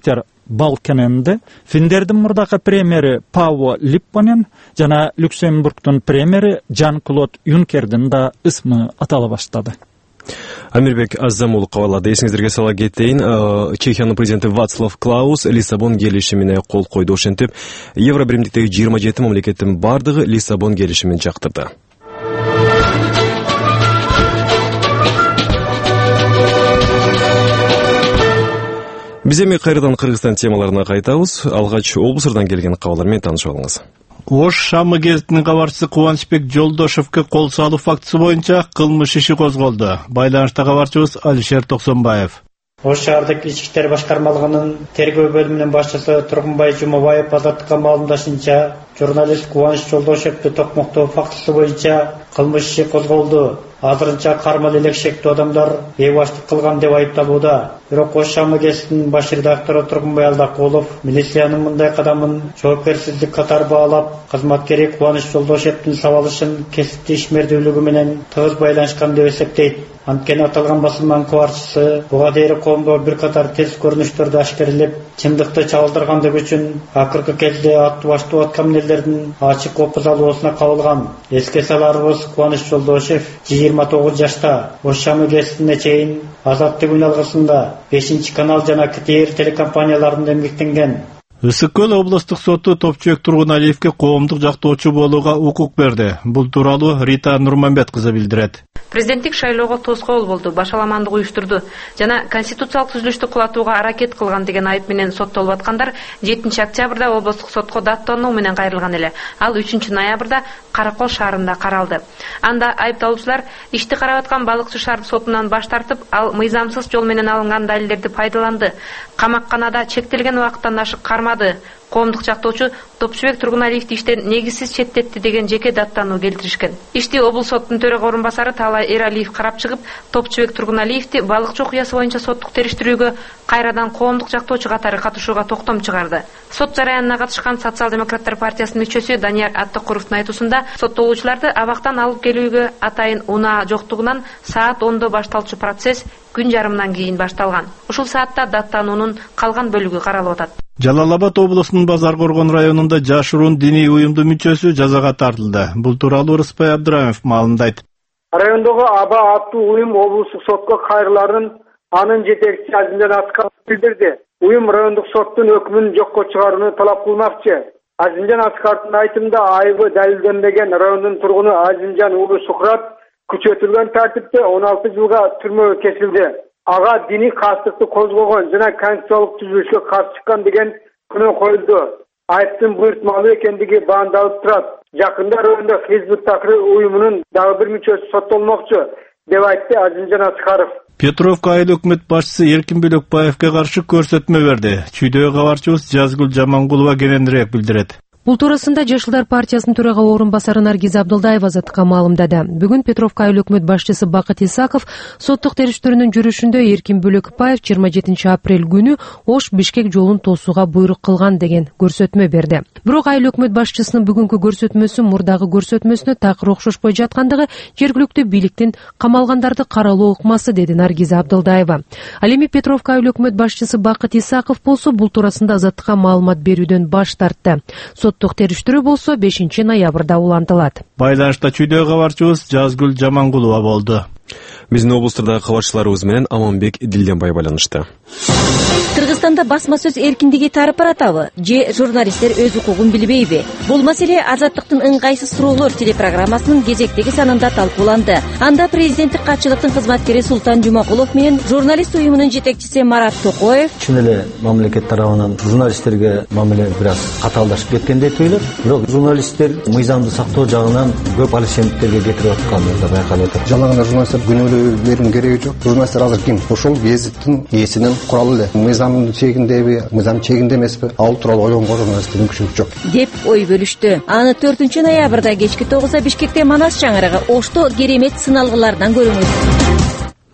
Балкененде, финдердин мурдакы премьери Паво Липпонен жана Люксембургдун премьери Жан-Клод Юнкердин да ысмы атала баштады. Амирбек Азамулов кабарлады. Эсиңиздерге сала кетейин, Чехиянын президенти Вацлав Клаус Лиссабон келишимине кол койду. Ошентип, Евро биримдиктеги жыйырма жети мамлекеттин бардыгы Лиссабон келишимин жактырды. Биз эми кайрадан Кыргызстан темаларына кайтабыз. Алгач облустардан келген кабарлар менен таанышып алыңыз. Ош Шамы гезитинин кабарчысы Кубанычбек Жолдошевке кол салуу фактысы боюнча кылмыш иши козголду. Байланышта кабарчыбыз Алишер Токсонбаев. Ош шаардык ички иштер башкармалыгынын тергөө бөлүмүнүн башчысы Тургунбай Жумабаев азаттыкка маалымдашынча, журналист Кубаныч Жолдошевди токмоктоо фактысы боюнча кылмыш иши козголду. Азырынча кармал элек-шектүү адамдар бейбаштык кылган деп айыпталууда. Бирок Ош Шамы гезитинин баш редактору Тургунбай Алдакулов милициянын мындай кадамын жоопкерсиздик катары баалап, кызматкери Кубаныч Жолдошевдин сабалышын кесиптүү ишмердүүлүгү менен тыгыз байланышкан деп эсептейт. Анткени аталган басылманын кабарчысы буга дейин коомдо бир катар терс көрүнүштөрдү ашкерелеп, чындыкты чагылдыргандыгы үчүн акыркы кезде аттуу баштуу аткам элдердин ачык опуз алуусуна кабылган. Эске саларыбыз, Кубаныч Жолдошев жыйырма тогуз жашта Ош Шамы гезитине чейин Азаттык алгысында бешинчи канал жана КТР телекомпанияларында эмгектенген. Ысык Көл облустук соту Топчубек Тургуналиевке коомдук жактоочу болууга укук берди. Бул тууралуу Рита Нурмамбет кызы билдирет. Президенттик шайлоого тоскоол болду, башаламандык уюштурду жана конституциялык түзүлүштү кулатууга аракет кылган деген айып менен соттолуп аткандар жетинчи октябрда облустук сотко даттануу менен кайрылган эле. Ал үчүнчү ноябрда Каракол шаарында каралды. Анда айыпталуучулар ишти карап аткан балыкчы шаар сотунан баш тартып, ал мыйзамсыз жол менен алынган далилдерди пайдаланды. Камакканада чектелген убакыттан ашык кармады. Коомдук жактоочу Топчубек Тургуналиевди иштен негизсиз четтетти деген жеке даттануу келтиришкен. Ишти облус соттун төрага орун басары Таалай Эралиев карап чыгып, Топчубек Тургуналиевди балыкчы окуясы боюнча соттук териштирүүгө кайрадан коомдук жактоочу катары катышууга токтом чыгарды. Сот жараянына катышкан Социал-демократтар партиясынын мүчөсү Данияр Аттыкуровдун айтуусунда, соттолуучуларды абактан алып келүүгө атайын унаа жоктугунан саат ондо башталчу процесс күн жарымдан кийин башталган. Ушул саатта даттануунун калган бөлүгү каралып атат. Жалал Абад облусунун Базар Коргон районунда жашыруун диний уюмдун мүчөсү жазага тартылды. Бул тууралуу Рыспай Абдыраимов маалымдайт. Райондогу Аба аттуу уюм облустук сотко кайрыларын анын жетекчиси Азимжан Аскаров билдирди. Уюм райондук соттун өкмүн жокко чыгарууну талап кылмакчы. Азимжан Аскаровдун айтымында айыбы далилденбеген райондун тургуну Азимжан уулу Шухрат күчөтүлгөн тартипте он алты жылга түрмөгө кесилди. Ага диний кастыкты козгогон жана конституциялык түзүлүшкө каршы чыккан деген күнөө коюлду. Айыптын буйртмалуу экендиги баандалып турат. Жакында райондо Хизбут Такыр уюмунун дагы бир мүчөсү соттолмокчу деп айтты Азимжан Аскаров. Петровка айыл өкмөт башчысы Эркин Бөлөкбаевке каршы көрсөтмө берди. Чүйдөгө кабарчыбыз Жазгүл Жамангулова кененирээк билдирет. Бул туурасында Жашылдар партиясынын төрага орун басары Наргиз Абдылдаева азаттыкка маалымдады. Бүгүн Петровка айыл өкмөт башчысы Бакыт Исаков соттук териштирүүнүн жүрүшүндө Эркин Бөлөкбаев жыйырма жетинчи апрель күнү Ош Бишкек жолун тосууга буйрук кылган деген көрсөтмө берди. Бирок айыл өкмөт башчысынын бүгүнкү көрсөтмөсү мурдагы көрсөтмөсүнө такыр окшошпой жаткандыгы жергиликтүү бийликтин камалгандарды каралоо ыкмасы, деди Наргиз Абдылдаева. Ал эми Петровка айыл өкмөт башчысы Бакыт Исаков болсо бул туурасында азаттыкка маалымат берүүдөн баш тартты. Соттук териштирүү болсо бешинчи ноябрда улантылат. Байланышта чүйдөгө кабарчыбыз Жазгүл Жамангулова болду. Биздин облустардагы кабарчыларыбыз менен Аманбек Дилденбай байланышты. Кыргызстанда басма сөз эркиндиги тарып баратабы? Же журналисттер өз укугун билбейби? Бул маселе Азаттыктын ыңгайсыз суроолор телепрограммасынын кезектеги санында талкууланды. Анда президенттик катчылыктын кызматкери Султан Жумакулов менен журналист уюмунун жетекчиси Марат Токоев чын эле мамлекет тарабынан журналисттерге мамиле бир аз катаалдашып кеткендей туюлат. Бирок журналисттер мыйзамды сактоо жагынан көп алишемдиктерге кетирип аткандыгы да байкалып атат. Жалаң эле журналисттер күнөөлөө берүүнүн кереги жок. Журналисттер азыр ким? Ошол гезиттин ээсинин куралы эле. Мыйзамдын чегиндеби, мыйзам чегинде эмеспи? Ал тууралуу ойлонго журналисттин мүмкүнчүлүгү жок деп ой бөлүштү. Аны төртүнчү ноябрда кечки тогузда Бишкекте Манас шаңырагы Ошто керемет сыналгылардан көрүңүз.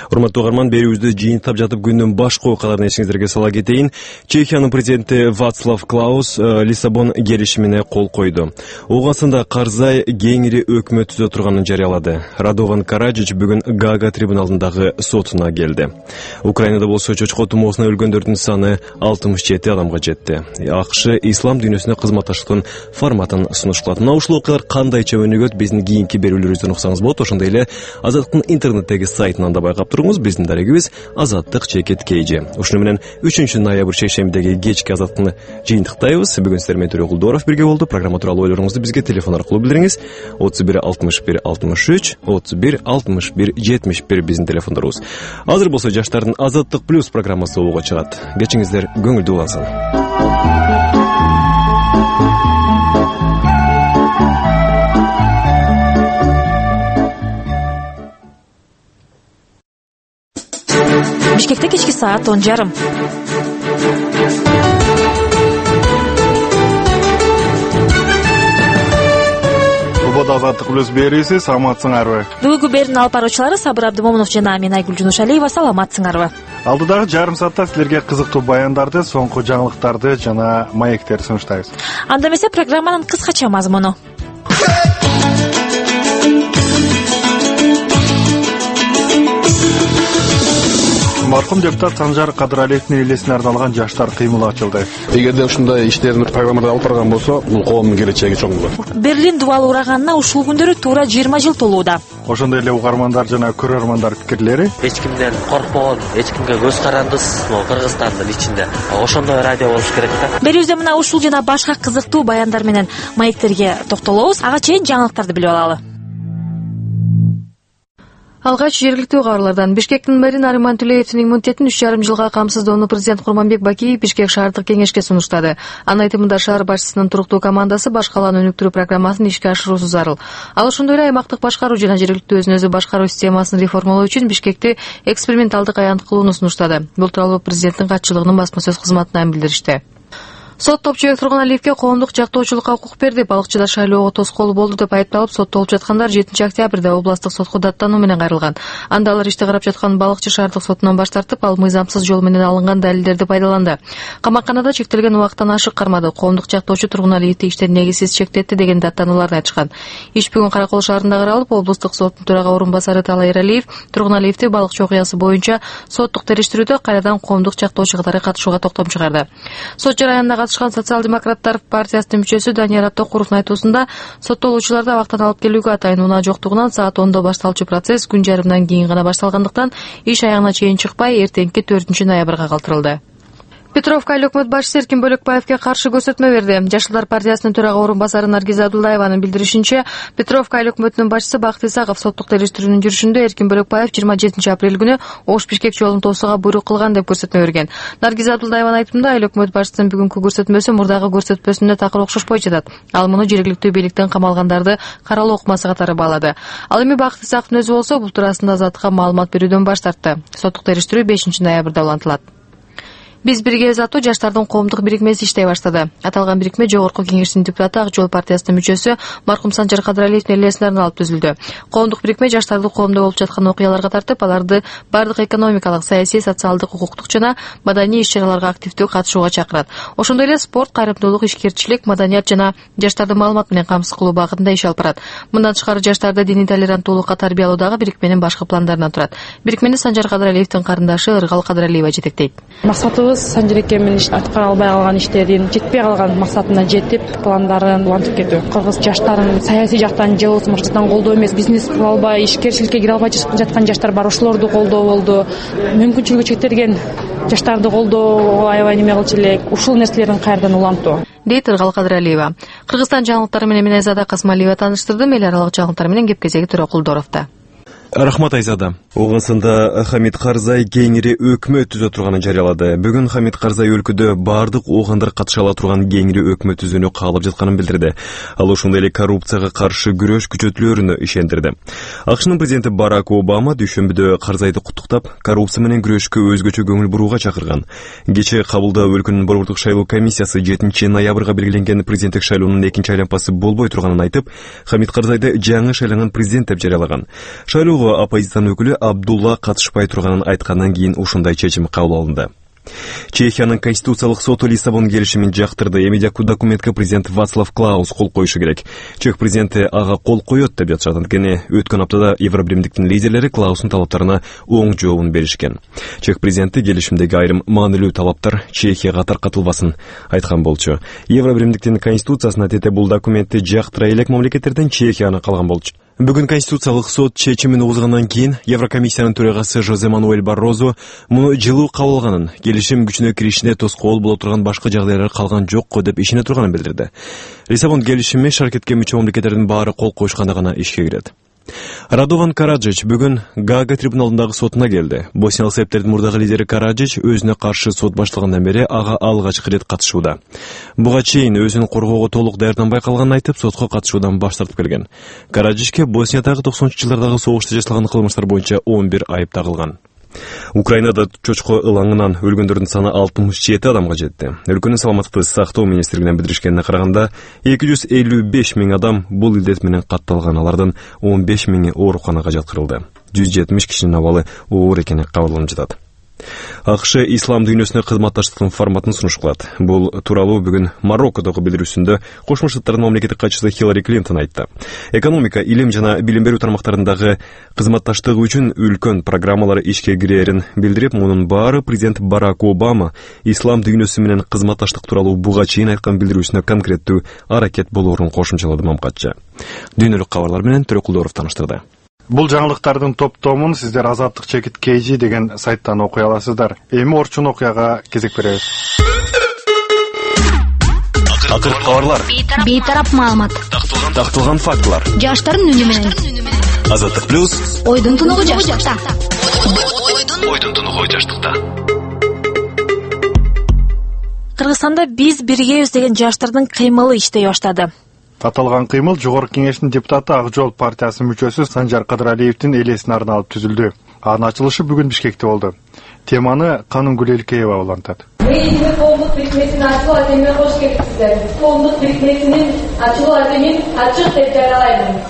Урматтуу угарман, берүүбүздү жыйынтап жатып күндүн башкы окуяларын эсиңиздерге сала кетейин. Чехиянын президенти Вацлав Клаус Лиссабон келишимине кол койду. Оғасында Карзай кеңири өкмөт түзө турганын жарыялады. Радован Караджич бүгүн Гага трибуналындагы сотуна келди. Украинада болсо чочко тумоосуна өлгөндөрдүн саны алтымыш жети адамга жетти. АКШ ислам дүйнөсүнө кызматташтыктын форматын сунушталат. Мына ушул окуялар кандайча өнүгөт, биздин кийинки берүүлөрүбүздөн уксаңыз болот. Ошондой эле Азаттыктын интернеттеги сайтынан да байкап туруңуз. Биздин дарегибиз Азаттык чекит кейжи. Ушуну менен үчүнчү ноябрь шейшембидеги кечки Азаттыкны жыйынтыктайбыз. Бүгүн сиздер менен Төрө Кулдоров бирге болду. Программа тууралуу ойлоруңузду бизге телефон аркылуу билдириңиз. отуз бир алтымыш бир алтымыш үч, отуз бир алтымыш бир жетимиш бир биздин телефондорубуз. Азыр болсо жаштардын Азаттык плюс программасы болууга чыгат. Кечиңиздер көңүлдүү улансын. Бишкекте кечки саат он жарым. Убада Азаттык плюс берүүсү, саламатсыңарбы? Бүгүнкү берүүнүн алып баруучулары Сабыр Абдымомунов жана мен Айгүл Жунушалиева, саламатсыңарбы? Алдыдагы жарым саатта силерге кызыктуу баяндарды, соңку жаңылыктарды жана маектерди сунуштайбыз. Анда эмесе программанын кыскача мазмуну. Маркум депутат Санжар Кадыралиевдин элесине арналган жаштар кыймыл ачылды. Эгерде ушундай иштерин программада алып барган болсо, бул коомдун келечеги чоң болот. Берлин дубалы ураганына ушул күндөрү туура жыйырма жыл толууда. Ошондой эле угармандар жана көрөрмандар пикирлери. Эч кимден коркпогон, эч кимге көз карандысыз Кыргызстандын ичинде. Ошондой радио болуш керек да. Берүүбүздө мына ушул жана башка кызыктуу баяндар менен маектерге токтолобуз. Ага чейин жаңылыктарды билип алалы. Алгач жергиликтүү кабарлардан Бишкектин мэри Нариман Түлеевдин иммунитетин үч жарым жылга камсыздоону президент Курманбек Бакиев Бишкек шаардык кеңешке сунуштады. Анын айтымында шаар башчысынын туруктуу командасы баш калааны өнүктүрүү программасын ишке ашыруусу зарыл. Ал ошондой эле аймактык башкаруу жана жергиликтүү өзүн өзү башкаруу системасын реформалоо үчүн Бишкекти эксперименталдык аянт кылууну сунуштады. Бул тууралуу президенттин катчылыгынын басма сөз кызматынан билдиришти. Сот топчубек Тургуналиевге коомдук жактоочулукка укук берди. Балыкчыда шайлоого тоскоол болду деп айыпталып соттолуп жаткандар жетинчи октябрда областтык сотко даттануу менен кайрылган. Анда алар ишти карап жаткан Балыкчы шаардык сотунан баш тартып, ал мыйзамсыз жол менен алынган далилдерди пайдаланды. Камакканада чектелген убакыттан ашык кармады. Коомдук жактоочу Тургуналиевди иштен негизсиз чектетти деген даттанууларды айтышкан. Иш бүгүн Каракол шаарында каралып, облустук соттун төрага орун басары Талай Эралиев Тургуналиевди Балыкчы окуясы боюнча соттук териштирүүдө кайрадан коомдук жактоочу катары катышууга токтом чыгарды. Сот жараянына социал-демократтар партиясынын мүчөсү Данияр Аттокуровдун айтуусунда соттолуучуларды абактан алып келүүгө атайын унаа жоктугунан саат ондо башталчу процесс күн жарымдан кийин гана башталгандыктан иш аягына чейин чыкпай эртеңки төртүнчү ноябрга калтырылды. Петровка айыл өкмөт башчысы Эркин Бөлөкбаевге каршы көрсөтмө берди. Жашылдар партиясынын төрага орун басары Наргиза Абдулдаеванын билдиришинче, Петровка айыл өкмөтүнүн башчысы Бакыт Исаков соттук териштирүүнүн жүрүшүндө Эркин Бөлөкбаев жыйырма жетинчи апрель күнү Ош Бишкек жолун тосууга буйрук кылган деп көрсөтмө берген. Наргиза Абдулдаеванын айтымында айыл өкмөт башчысынын бүгүнкү көрсөтмөсү мурдагы көрсөтмөсүнө такыр окшошпой жатат. Ал муну жергиликтүү бийликтен камалгандарды каралоо укмасы катары баалады. Ал эми Бакыт Исаковдун өзү болсо бул туурасында Азаттыкка маалымат берүүдөн баш тартты. Соттук териштирүү бешинчи ноябрда улантылат. Биз биргебиз аттуу жаштардын коомдук бирикмеси иштей баштады. Аталган бирикме Жогорку кеңештин депутаты Ак Жол партиясынын мүчөсү маркум Санжар Кадыралиевдин элесине арналып түзүлдү. Коомдук бирикме жаштарды коомдо болуп жаткан окуяларга тартып, аларды бардык экономикалык, саясий, социалдык, укуктук жана маданий иш-чараларга активдүү катышууга чакырат. Ошондой эле спорт, кайрымдуулук, ишкерчилик, маданият жана жаштарды маалымат менен камсыз кылуу багытында иш алып барат. Мындан тышкары жаштарды диний толеранттуулукка тарбиялоодагы бирикменин башкы пландарынан турат. Бирикмени Санжар Кадыралиевдин карындашы Ыргал Кадыралиева жетектейт. Санжар экемин аткара албай калган иштерин, жетпей калган максатына жетип, пландарын улантып кетүү. Кыргыз жаштарын саясий жактан же болбосо максаттан колдоо эмес, бизнес кыла албай, ишкерчиликке кире албай жаткан жаштар бар, ошолорду колдоо болду. Мүмкүнчүлүгү чектелген жаштарды колдоого аябай неме кылчу элек. Ушул нерселерин кайрадан улантуу. Дейт Ыргал Кадыралиева. Кыргызстан жаңылыктары менен мен Айзада Касмалиева таныштырдым. Эл аралык жаңылыктар менен кеп кезеги Төрө Кулдоровдо. Рахмат Айзада. Оғасында Хамит Карзай кеңири өкмөт түзө турганын жарыялады. Бүгүн Хамит Карзай өлкөдө бардык оғандар катыша турган кеңири өкмөт түзүүнү каалап жатканын билдирди. Ал ошондой эле коррупцияга каршы күрөш күчөтүлөрүнө ишендирди. АКШнын президенти Барак Обама дүйшөмбүдө Карзайды куттуктап, коррупция менен күрөшкө өзгөчө көңүл бурууга чакырган. Кечээ кабылда өлкөнүн борбордук шайлоо комиссиясы жетинчи ноябрга белгиленген президенттик шайлоонун экинчи айланпасы болбой турганын айтып, Хамит Карзайды жаңы шайланган президент деп жарыялаган. Шайлоо Учуртууга оппозициянын өкүлү Абдулла катышпай турганын айткандан кийин ушундай чечим кабыл алынды. Чехиянын конституциялык соту Лиссабон келишимин жактырды. Эми документке президент Вацлав Клаус кол коюшу керек. Чех президенти ага кол коет деп жатышат. Анткени өткөн аптада Евробиримдиктин лидерлери Клаустун талаптарына оң жообун беришкен. Чех президенти келишимдеги айрым маанилүү талаптар Чехияга таркатылбасын айткан болчу. Евробиримдиктин конституциясына тете бул документти жактыра элек мамлекеттерден Чехияны калган болчу. Бүгүн конституциялык сот чечимин угузгандан кийин Еврокомиссиянын төрагасы Жозе Мануэль Баррозо муну жылуу кабыл алганын, келишим күчүнө киришине тоскоол боло турган башка жагдайлар калган жокко деп ишене турганын билдирди. Лиссабон келишими шаркетке мүчө мамлекеттердин баары кол коюшканда гана ишке кирет. Радован Караджич бүгүн Гаага трибуналындагы сотуна келди. Босниялык сербтердин мурдагы лидери Караджич өзүнө каршы сот башталгандан бери ага алгачкы ирет катышууда. Буга чейин өзүн коргоого толук даярданбай калганын айтып, сотко катышуудан баш тартып келген. Караджичке Босниядагы токсонунчу жылдардагы согушта жасалган кылмыштар боюнча он бир айып тагылган. Украинада чочко ылаңынан өлгөндөрдүн саны алтымыш жети адамга жетти. Өлкөнүн саламаттыкты сактоо министрлигинен билдиришкенине караганда, эки жүз элүү беш миң адам бул илдет менен катталган, алардын он беш миңи ооруканага жаткырылды. жүз жетимиш кишинин абалы оор экени кабарланып жатат. АКШ ислам дүйнөсүнө кызматташтыктын форматын сунуш кылат. Бул тууралуу бүгүн Мароккодогу билдирүүсүндө Кошмо Штаттардын мамлекеттик катчысы Хиллари Клинтон айтты. Экономика, илим жана билим берүү тармактарындагы кызматташтык үчүн үлкөн программалар ишке кирерин билдирип, мунун баары президент Барак Обама ислам дүйнөсү менен кызматташтык тууралуу буга чейин айткан билдирүүсүнө конкреттүү аракет болоорун кошумчалады мамкатчы. Дүйнөлүк кабарлар менен Төрөкулдоров таныштырды. Бул жаңылыктардын топтомун сиздер Азаттык чекит kg деген сайттан окуй аласыздар. Эми орчун окуяга кезек беребиз. Акыркы кабарлар, бейтарап маалымат, такталган фактылар, жаштардын үнү менен. Азаттык плюс, ойдун тунугу жаштыкта. Ойдун тунугу жаштыкта. Кыргызстанда биз биргебиз деген жаштардын кыймылы иштей баштады. Аталган кыймыл Жогорку кеңештин депутаты Ак жол партиясынын мүчөсү Санжар Кадыралиевдин элесине арналып түзүлдү. Анын ачылышы бүгүн Бишкекте болду. Теманы Канунгүл Элкеева улантат. Биздин коомдук бирикмесинин ачылуу атемине кош келипсиздер. Коомдук бирикмесинин ачылуу атемин ачык деп жарыялайм.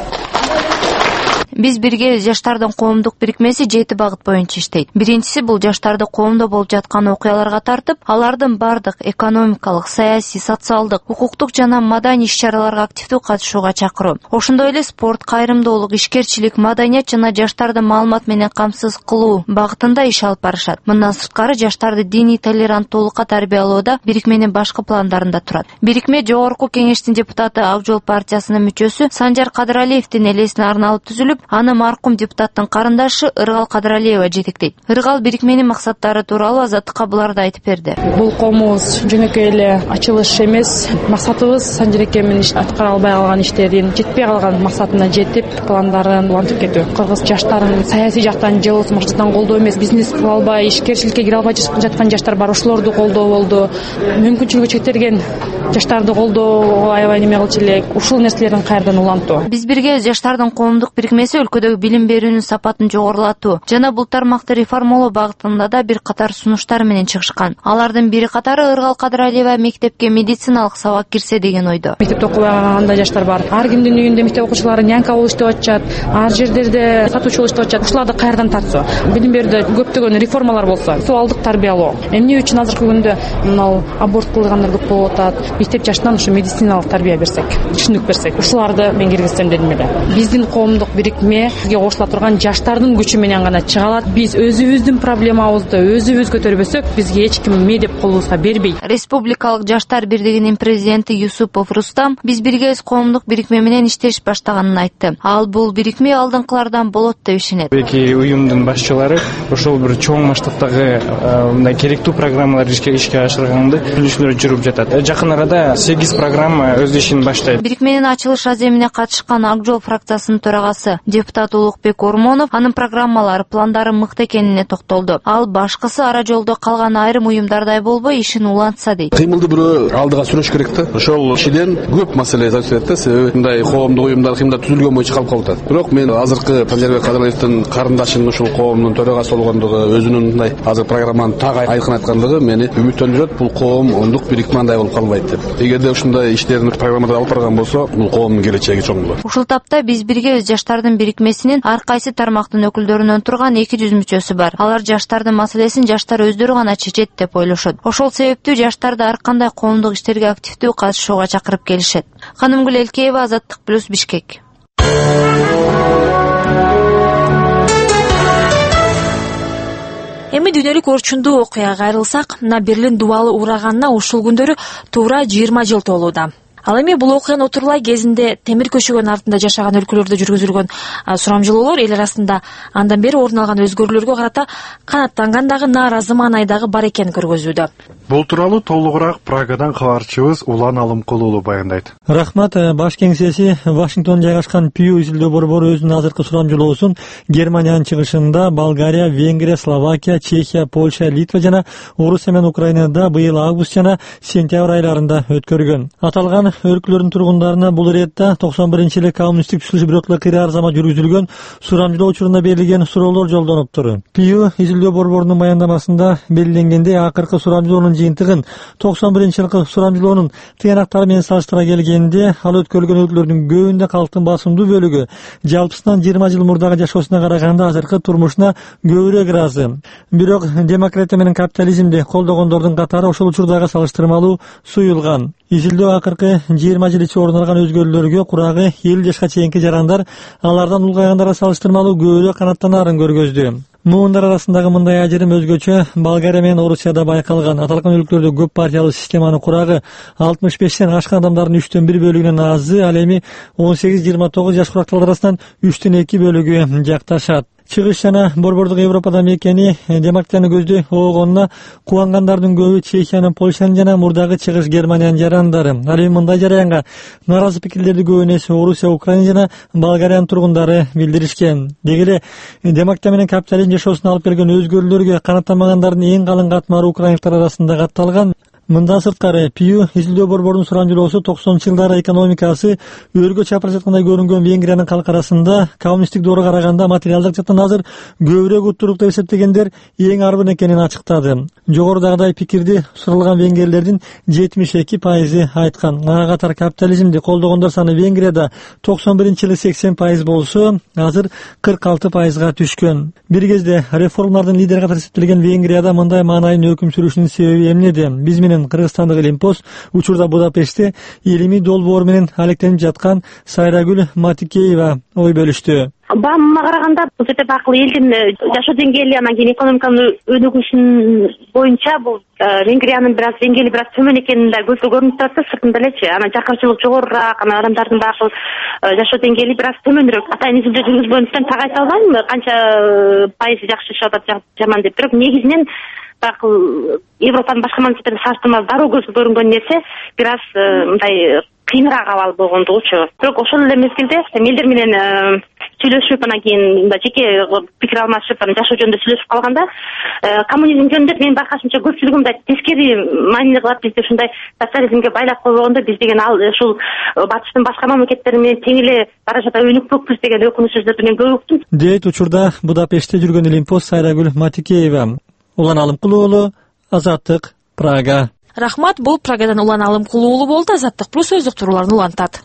Биз биргебиз жаштардын коомдук бирикмеси жети багыт боюнча иштейт. Биринчиси бул жаштарды коомдо болуп жаткан окуяларга тартып, алардын бардык экономикалык, саясий, социалдык, укуктук жана маданий иш-чараларга активдүү катышууга чакыруу. Ошондой эле спорт, кайрымдуулук, ишкерчилик, маданият жана жаштарды маалымат менен камсыз кылуу багытында иш алып барышат. Мындан сырткары жаштарды диний толеранттуулукка тарбиялоодо бирикменин башкы пландарында турат. Бирикме Жогорку кеңештин депутаты Ак жол партиясынын мүчөсү Санжар Кадыралиевдин элесине арналып түзүлүп, аны маркум депутаттын карындашы Ыргал Кадыралиева жетектейт. Ыргал бирикменин максаттары тууралуу Азаттыкка буларды айтып берди. Бул коомубуз жөнөкөй эле ачылыш эмес, максатыбыз Санжар экемин аткара албай калган иштерин, жетпей калган максатына жетип, пландарын улантып кетүү. Кыргыз жаштарын саясий жактан же болбосо максаттан колдоо эмес, бизнес кыла албай, ишкерчиликке кире албай жаткан жаштар бар, ошолорду колдоо болду. Мүмкүнчүлүгү чектелген жаштарды колдоого аябай неме кылчу элек. Ушул нерселердин кайрадан улантуу. Биз бирге жаштардын коомдук бирикмеси өлкөдөгү билим берүүнүн сапатын жогорулатуу жана бул тармакты реформалоо багытында да бир катар сунуштар менен чыгышкан. Алардын бири катары Ыргал Кадыралиева мектепке медициналык сабак кирсе деген ойдо. Мектепте окубай калган жаштар бар. Ар кимдин үйүндө мектеп окуучулары нянька болуп иштеп атышат, ар жерлерде сатуучу болуп иштеп атышат. Ушуларды кайрадан тартсо, билим берүүдө көптөгөн реформалар болсо, сексуалдык тарбиялоо. Эмне үчүн азыркы күндө мынау аборт кылгандар көп болуп атат? Мектеп жаштан ушу медициналык тарбия берсек, түшүнүк берсек, ушуларды мен киргизсем дедим эле. Биздин коомдук бирикме бизге кошула турган жаштардын күчү менен гана чыга алат. Биз өзүбүздүн проблемабызды өзүбүз көтөрбөсөк, бизге эч ким ме деп колубузга бербейт. Республикалык жаштар бирдигинин президенти Юсупов Рустам биз биргебиз коомдук бирикме менен иштеш баштаганын айтты. Ал бул бирикме алдыңкылардан болот деп ишенет. Эки уюмдун башчылары ошол бир чоң масштабтагы мындай керектүү программалар ишке ашырганды билүүчүлөр жүрүп жатат. Жакын арада сегиз программа өз ишин баштайт. Бирикменин ачылыш аземине катышкан Ак жол фракциясынын төрагасы депутат Улукбек Ормонов анын программалары, пландары мыкты экенине токтолду. Ал башкысы ара жолдо калган айрым уюмдардай болбой ишин улантса дейт. Кыймылды бирөө алдыга сүрөш керек да. Ошол кишиден көп маселе зависит да, себеби мындай коомдук уюмдар кыймылдар түзүлгөн боюнча калып калат. Бирок мен азыркы Санжарбек Кадыралиевдин карындашынын ушул коомдун төрагасы болгондугу, өзүнүн мындай азыр программаны так айкын айткандыгы мени үмүттөндүрөт. Бул коом ондук бирикме андай болуп калбайт деп. болбойт. Эгерде ушундай иштерин программада алып барган болсо, бул коомдун келечеги чоң болот. Ушул тапта биз бирге өз жаштардын бирикмесинин ар кайсы тармактын өкүлдөрүнөн турган эки жүз мүчөсү бар. Алар жаштардын маселесин жаштар өздөрү гана чечет деп ойлошот. Ошол себептүү жаштарды ар кандай коомдук иштерге активдүү катышууга чакырып келишет. Канымгүл Элкеева, Азаттык плюс, Бишкек. Эми дүйнөлүк орчундуу окуяга кайрылсак, мына Берлин дубалы ураганына ушул күндөрү туура жыйырма жыл толууда. Ал эми бул окуянын отурлай кезинде темир көчөгөнүн артында жашаган өлкөлөрдө жүргүзүлгөн сурамжылоолор эл арасында андан бери орун алган өзгөрүүлөргө карата канааттанган дагы нааразы маанай дагы бар экенин көргөзүүдө. Бул тууралуу толугураак Прагадан кабарчыбыз Улан Алымкулуулу баяндайт. Рахмат. Баш кеңсеси Вашингтон жайгашкан Пью изилдөө борбору өзүнүн азыркы сурамжылоосун Германиянын чыгышында Болгария, Венгрия, Словакия, Чехия, Польша, Литва жана Орусия менен Украинада быйыл август жана сентябрь айларында өткөргөн. Аталган өлкөлөрдүн тургундарына бул иретте токсон биринчи жылы коммунисттик сүйлөш бирөклө кыйра арзама жүргүзүлгөн сурамжылоо учурунда берилген суроолор жолдоноптур. Пью изилдөө борборунун баяндамасында белгиленгендей, акыркы сурамжылоонун жыйынтыгын токсон биринчи жылкы сурамжылоонун тыянактары менен салыштыра келгенде, ал өткөрүлгөн өлкөлөрдүн көбүндө калктын басымдуу бөлүгү жалпысынан жыйырма жыл мурдагы жашоосуна караганда азыркы турмушуна көбүрөөк ыраазы. Бирок демократия менен капитализмди колдогондордун катары ошол учурдагы салыштырмалуу суюлган. Изилдөө акыркы жыйырма жыл ичи орун алган өзгөрүүлөргө курагы элүү жашка чейинки жарандар алардан улгайгандарга салыштырмалуу көбүрөөк канааттанаарын көргөздү. Муундар арасындагы мындай ажырым өзгөчө Болгария менен Орусияда байкалган. Аталган өлкөлөрдө көп партиялуу системанын курагы алтымыш бештен ашкан адамдардын үчтөн бир бөлүгүнөн азы, ал эми он сегиз жыйырма тогуз жаш курактуулар арасынан үчтөн эки бөлүгү жакташат. Чыгыш жана борбордук Европада мекени демократияны көздөй оогонуна кубангандардын көбү Чехиянын, Польшанын жана мурдагы чыгыш Германиянын жарандары. Ал эми мындай жараянга нааразы пикирлерди көбүн эсе Орусия, Украина жана Болгариянын тургундары билдиришкен. Деги эле демократия менен капитализм жашоосуна алып келген өзгөрүүлөргө канааттанмагандардын эң калың катмары украиндыктар арасында катталган. Мындан сырткары, Пью изилдөө борборунун сурамжылоосу токсонунчу жылдары экономикасы өргө чапырып жаткандай көрүнгөн Венгриянын калкы арасында коммунисттик доорго караганда материалдык жактан азыр көбүрөөк уттурук деп эсептегендер эң арбын экенин ачыктады. Жогорудагыдай пикирди суралган венгерлердин жетимиш эки пайызы айткан. Ага катар капитализмди колдогондор саны Венгрияда токсон биринчи жылы сексен пайыз болсо, азыр кырк алты пайызга түшкөн. Бир кезде реформалардын лидери катары эсептелген Венгрияда мындай маанайдын өкүм сүрүшүнүн себеби эмнеде? Биз менен Кыргызстандык Илимпоз учурда Будапештте илимий долбоор менен алектенип жаткан Сайрагүл Матикеева ой бөлүштү. Баамыма караганда бул жерде бакыл элдин жашоо деңгээли, анан кийин экономиканын өнүгүшүн боюнча бул Венгриянын бир аз деңгээли бир аз төмөн экени да көзгө көрүнүп турат да, сыртында элечи. Анан жакырчылык жогорураак, анан адамдардын бакыл жашоо деңгээли бир аз төмөнүрөөк. Атайын изилдөө жүргүзбөгөндүктөн так айта албайм канча пайызы жакшы жашап атат, жаман деп. Бирок негизинен бакыл Европанын башка мамлекеттерине салыштырмалуу дароо көзгө көрүнгөн нерсе бир аз мындай кыйыныраак абал болгондугучу. Бирок ошол эле мезгилде элдер менен сүйлөшүп, анан кийин мындай жеке пикир алмашып, анан жашоо жөнүндө сүйлөшүп калганда коммунизм жөнүндө менин байкашымча көпчүлүгү мындай тескери маани кылат. Бизде ушундай социализмге байлап койбогондо биз деген ал ушул батыштын башка мамлекеттери менен тең эле даражада өнүкпөкпүз деген өкүнүч сөздөрдү мен көп уктум. Дейт учурда Будапештте жүргөн Илимпоз Сайрагүл Матикеева. Улан Алымкулуулу, Азаттык, Прага. Рахмат, бул Прагадан Улан Алымкулуулу болду. Азаттык плюс өздүк турууларын улантат.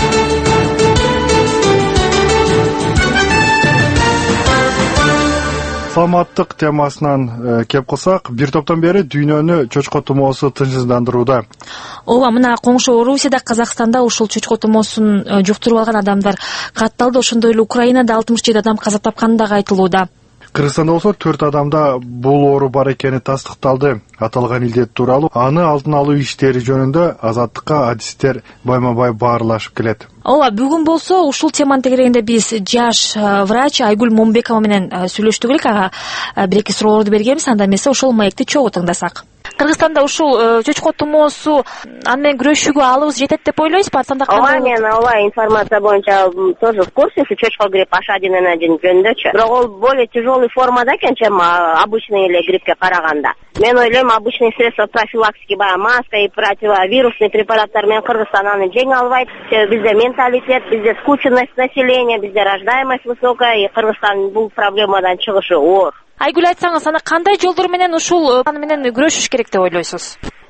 Саламаттык темасынан кеп калсак, бир топтон бери дүйнөнү чочко тумоосу тынчсыздандырууда. Ооба, мына коңшу Орусияда, Казакстанда ушул чочко тумоосун жуктуруп алган адамдар катталды. Ошондой эле Украинада алтымыш жети адам каза тапканы дагы айтылууда. Кыргызстанда болсо төрт адамда бул оору бар экени тастыкталды. Аталган илдет тууралуу аны алдын алуу иштери жөнүндө Азаттыкка адистер байма-бай баарлашып келет. Ооба, бүгүн болсо ушул теманын тегерегинде биз жаш врач Айгүл Момбекова менен сүйлөштүк элек. Ага бир эки суроолорду бергенбиз, анда эмесе ошол маекти чогуу тыңдасак. Кыргызстанда ушул чочко тумоосу аны менен күрөшүүгө алыбыз жетет деп ойлойсузбу? Ооба, мен ооба информация боюнча тоже в курсе, что чочко грипп эйч один эн один жөнүндөчү. Бирок ол более тяжелый формада экен, чем обычный эле гриппке караганда. Мен ойлойм, обычный средства профилактики баягы маска и противовирусный препараттар менен Кыргызстан аны жеңе албайт. Бизде менталитет, бизде скученность населения, бизде рождаемость высокая, и Кыргызстан бул проблемадан чыгышы оор. Айгүл, айтсаңыз, аны кандай жолдор менен ушул аны менен күрөшүш керек деп ойлойсуз?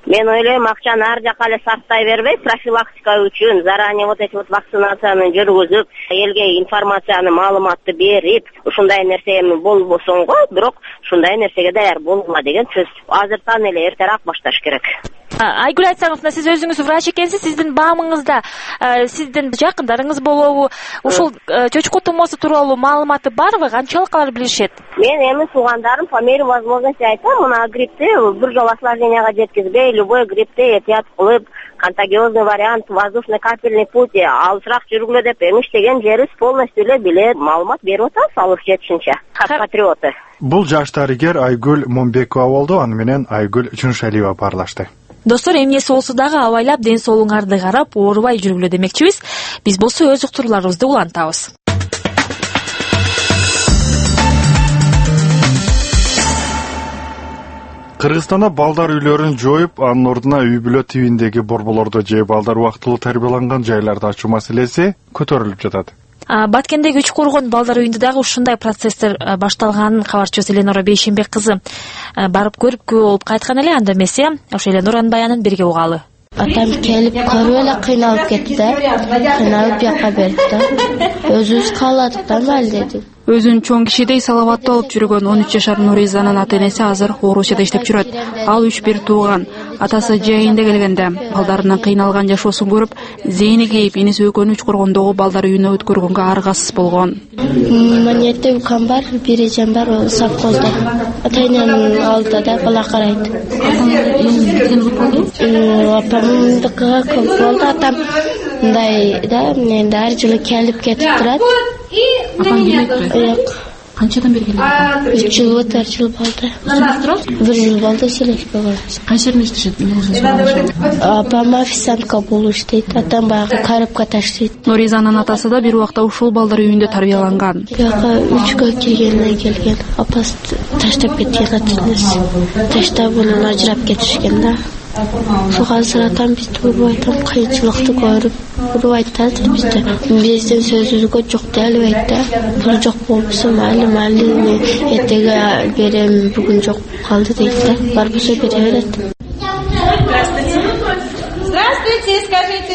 Мен ойлойм, акчаны ар жака эле сарптай бербей, профилактика үчүн заранее вот эти вот вакцинацияны жүргүзүп, элге информацияны, маалыматты берип, ушундай нерсе эми болбосоң го, бирок ушундай нерсеге даяр болгула деген сөз. Азыртан эле эртерээк башташ керек. Айгүл Айтсановна, сиз өзүңүз врач экенсиз, сиздин баамыңызда сиздин жакындарыңыз болобу, ушул чөчкө тумоосу тууралуу маалыматы барбы? Канчалык алар билишет? Мен эми туугандарым по мере возможности айтам, мына гриппти бир жолу осложненияга жеткизбей, любой гриппти эhtiyat кылып, контагиозный вариант, воздушный капельный путь алысыраак жүргүлө деп эми иштеген жерибиз полностью эле билет, маалымат берип атабыз алып жетишинче. Патриоты. Бул жаш дарыгер Айгүл Момбекова болду, аны менен Айгүл Чуншалиева баарлашты. Достор, эмнеси болсо дагы абайлап ден соолуңарды карап, оорубай жүргүлө демекчибиз. Биз болсо өз уктурууларыбызды улантабыз. Кыргызстанда балдар үйлөрүн жоюп, анын ордуна үй бүлө тибиндеги борболорду же балдар убактылуу тарбияланган жайларды ачуу маселеси көтөрүлүп жатат. Баткендеги үч коргон балдар үйүндө дагы ушундай процесстер башталганын кабарчыбыз Эленора Бейшембек кызы барып көрүп күбө болуп кайткан эле. Анда эмесе, ошо Эленоранын баянын бирге угалы. Атам келип көрүп эле кыйналып кетти. Кыйналып жакка берди. Өзүбүз кааладык да мал деди. Өзүн чоң кишидей салаваттуу алып жүргөн он үч жашар Нуризанын ата-энеси азыр Орусияда иштеп жүрөт. Ал үч бир тууган. Атасы жайында келгенде балдарынан кыйналган жашоосун көрүп, зейни кейип, иниси экөөнү үч коргондогу балдар үйүнө өткөргөнгө аргасыз болгон. Манетте укам бар, бир эжем бар, ол совхозда. Ата-эненин алдыда да бала карайт. Апамдыкыга көп болду, атам мындай да, мен ар жылы келип кетип турат. Апаң келет турат? Жок. Канчадан бери келет? үч жыл, төрт жыл болду. бир жыл болду селекпе болду. Кайсы жерде иштешет? Апам официантка болуп иштейт, атам баягы коробка таштайт. Нуризанын атасы да бир убакта ушул балдар үйүндө тарбияланган. Бияга үчкө келгенде келген, апасы таштап кеткен ата-энеси. Таштап анан ажырап кетишкен да. Азыр атам бизди урбайт, кыйынчылыкты көрүп урбайт да бизди. Биздин сөзүбүзгө жок делбейт да. Пул жок болсо майли майли эртеге берем, бүгүн жок калды дейт да. Бар болсо бере берет. Здравствуйте. Здравствуйте, скажите.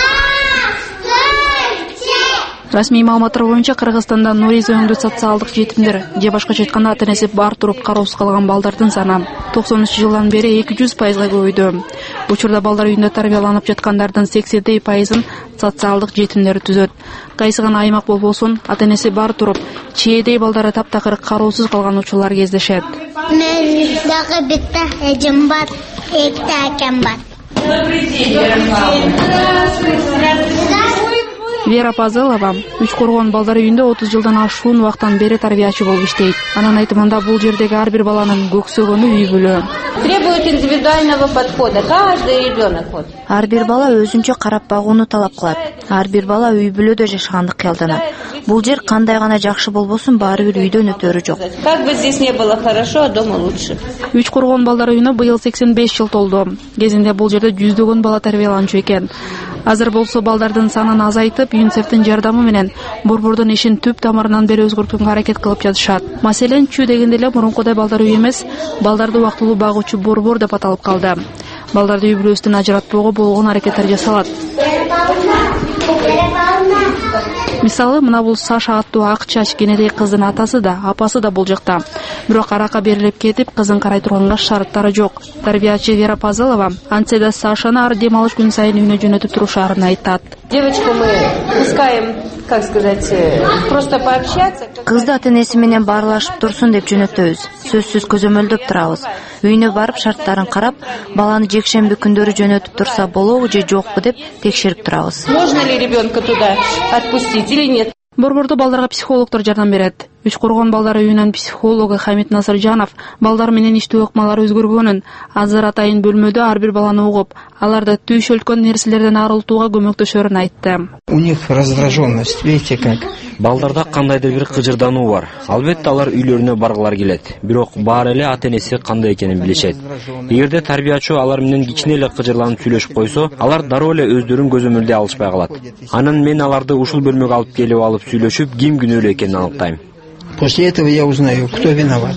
Расмий маалыматтар боюнча Кыргызстанда Нуриза өңдүү социалдык жетимдер же башкача айтканда ата-энеси бар туруп кароосуз калган балдардын саны токсонунчу жылдан бери эки жүз пайызга көбөйдү. Учурда балдар үйүндө тарбияланып жаткандардын сексендей пайызын социалдык жетимдер түзөт. Кайсы гана аймак болбосун, ата-энеси бар туруп, чээдей балдары таптакыр кароосуз калган учурлар кездешет. Мен дагы битте эжем бар, эки акам бар. Добрый день. Вера Пазылова үч коргон балдар үйүндө отуз жылдан ашуун убакыттан бери тарбиячы болуп иштейт. Анын айтымында бул жердеги ар бир баланын көксөгөнү үй бүлө. Требует индивидуального подхода. Каждый ребенок. Ар бир бала өзүнчө карап багууну талап кылат. Ар бир бала үй бүлөдө жашаганды кыялданат. Бул жер кандай гана жакшы болбосун, баары бир үйдөн өтөрү жок. Как бы здесь не было хорошо, а дома лучше. Үч коргон балдар үйүнө быйыл сексен беш жыл толду. Кезинде бул жерде жүздөгөн бала тарбияланчу экен. Азыр болсо балдардын санын азайтып, ЮНИСЕФтин жардамы менен борбордун ишин түп тамырынан бери өзгөртүүгө аракет кылып жатышат. Маселен, чүй дегенде эле мурункудай балдар үйү эмес, балдарды убактылуу багуучу борбор деп аталып калды. Балдарды үй бүлөсүнөн ажыратпоого болгон аракеттер жасалат. Мисалы, мына бул Саша аттуу ак чач кенедей кыздын атасы да, апасы да бул жакта. Бирок аракка берилип кетип, кызын карай турганга шарттары жок. Тарбиячы Вера Пазылова антсе да Сашаны ар дем алыш күн сайын үйүнө жөнөтүп турушаарын айтат. Девочку мы пускаем, как сказать, просто пообщаться. Кызды ата-энеси менен баарлашып турсун деп жөнөтөбүз. Сөзсүз көзөмөлдөп турабыз. Үйүнө барып шарттарын карап, баланы жекшемби күндөрү жөнөтүп турса болобу же жокпу деп текшерип турабыз. Можно ли ребенка туда отпустить или нет? Борбордо балдарга психологдор жардам берет. Үч коргон балдар үйүнүн психологу Хамит Насыржанов балдар менен иштөө ыкмалары өзгөргөнүн, азыр атайын бөлмөдө ар бир баланы угуп, аларды түйшөлткөн нерселерден арылтууга көмөктөшөрүн айтты. У них раздраженность, видите как? Балдарда кандайдыр бир кыжырдануу бар. Албетте алар үйлөрүнө баргылар келет. Бирок баары эле ата-энеси кандай экенин билишет. Эгерде тарбиячы алар менен кичине эле кыжырланып сүйлөшүп койсо, алар дароо эле өздөрүн көзөмөлдөй алышпай калат. Анан мен аларды ушул бөлмөгө алып келип алып сүйлөшүп, ким күнөөлүү экенин аныктайм. После этого я узнаю, кто виноват.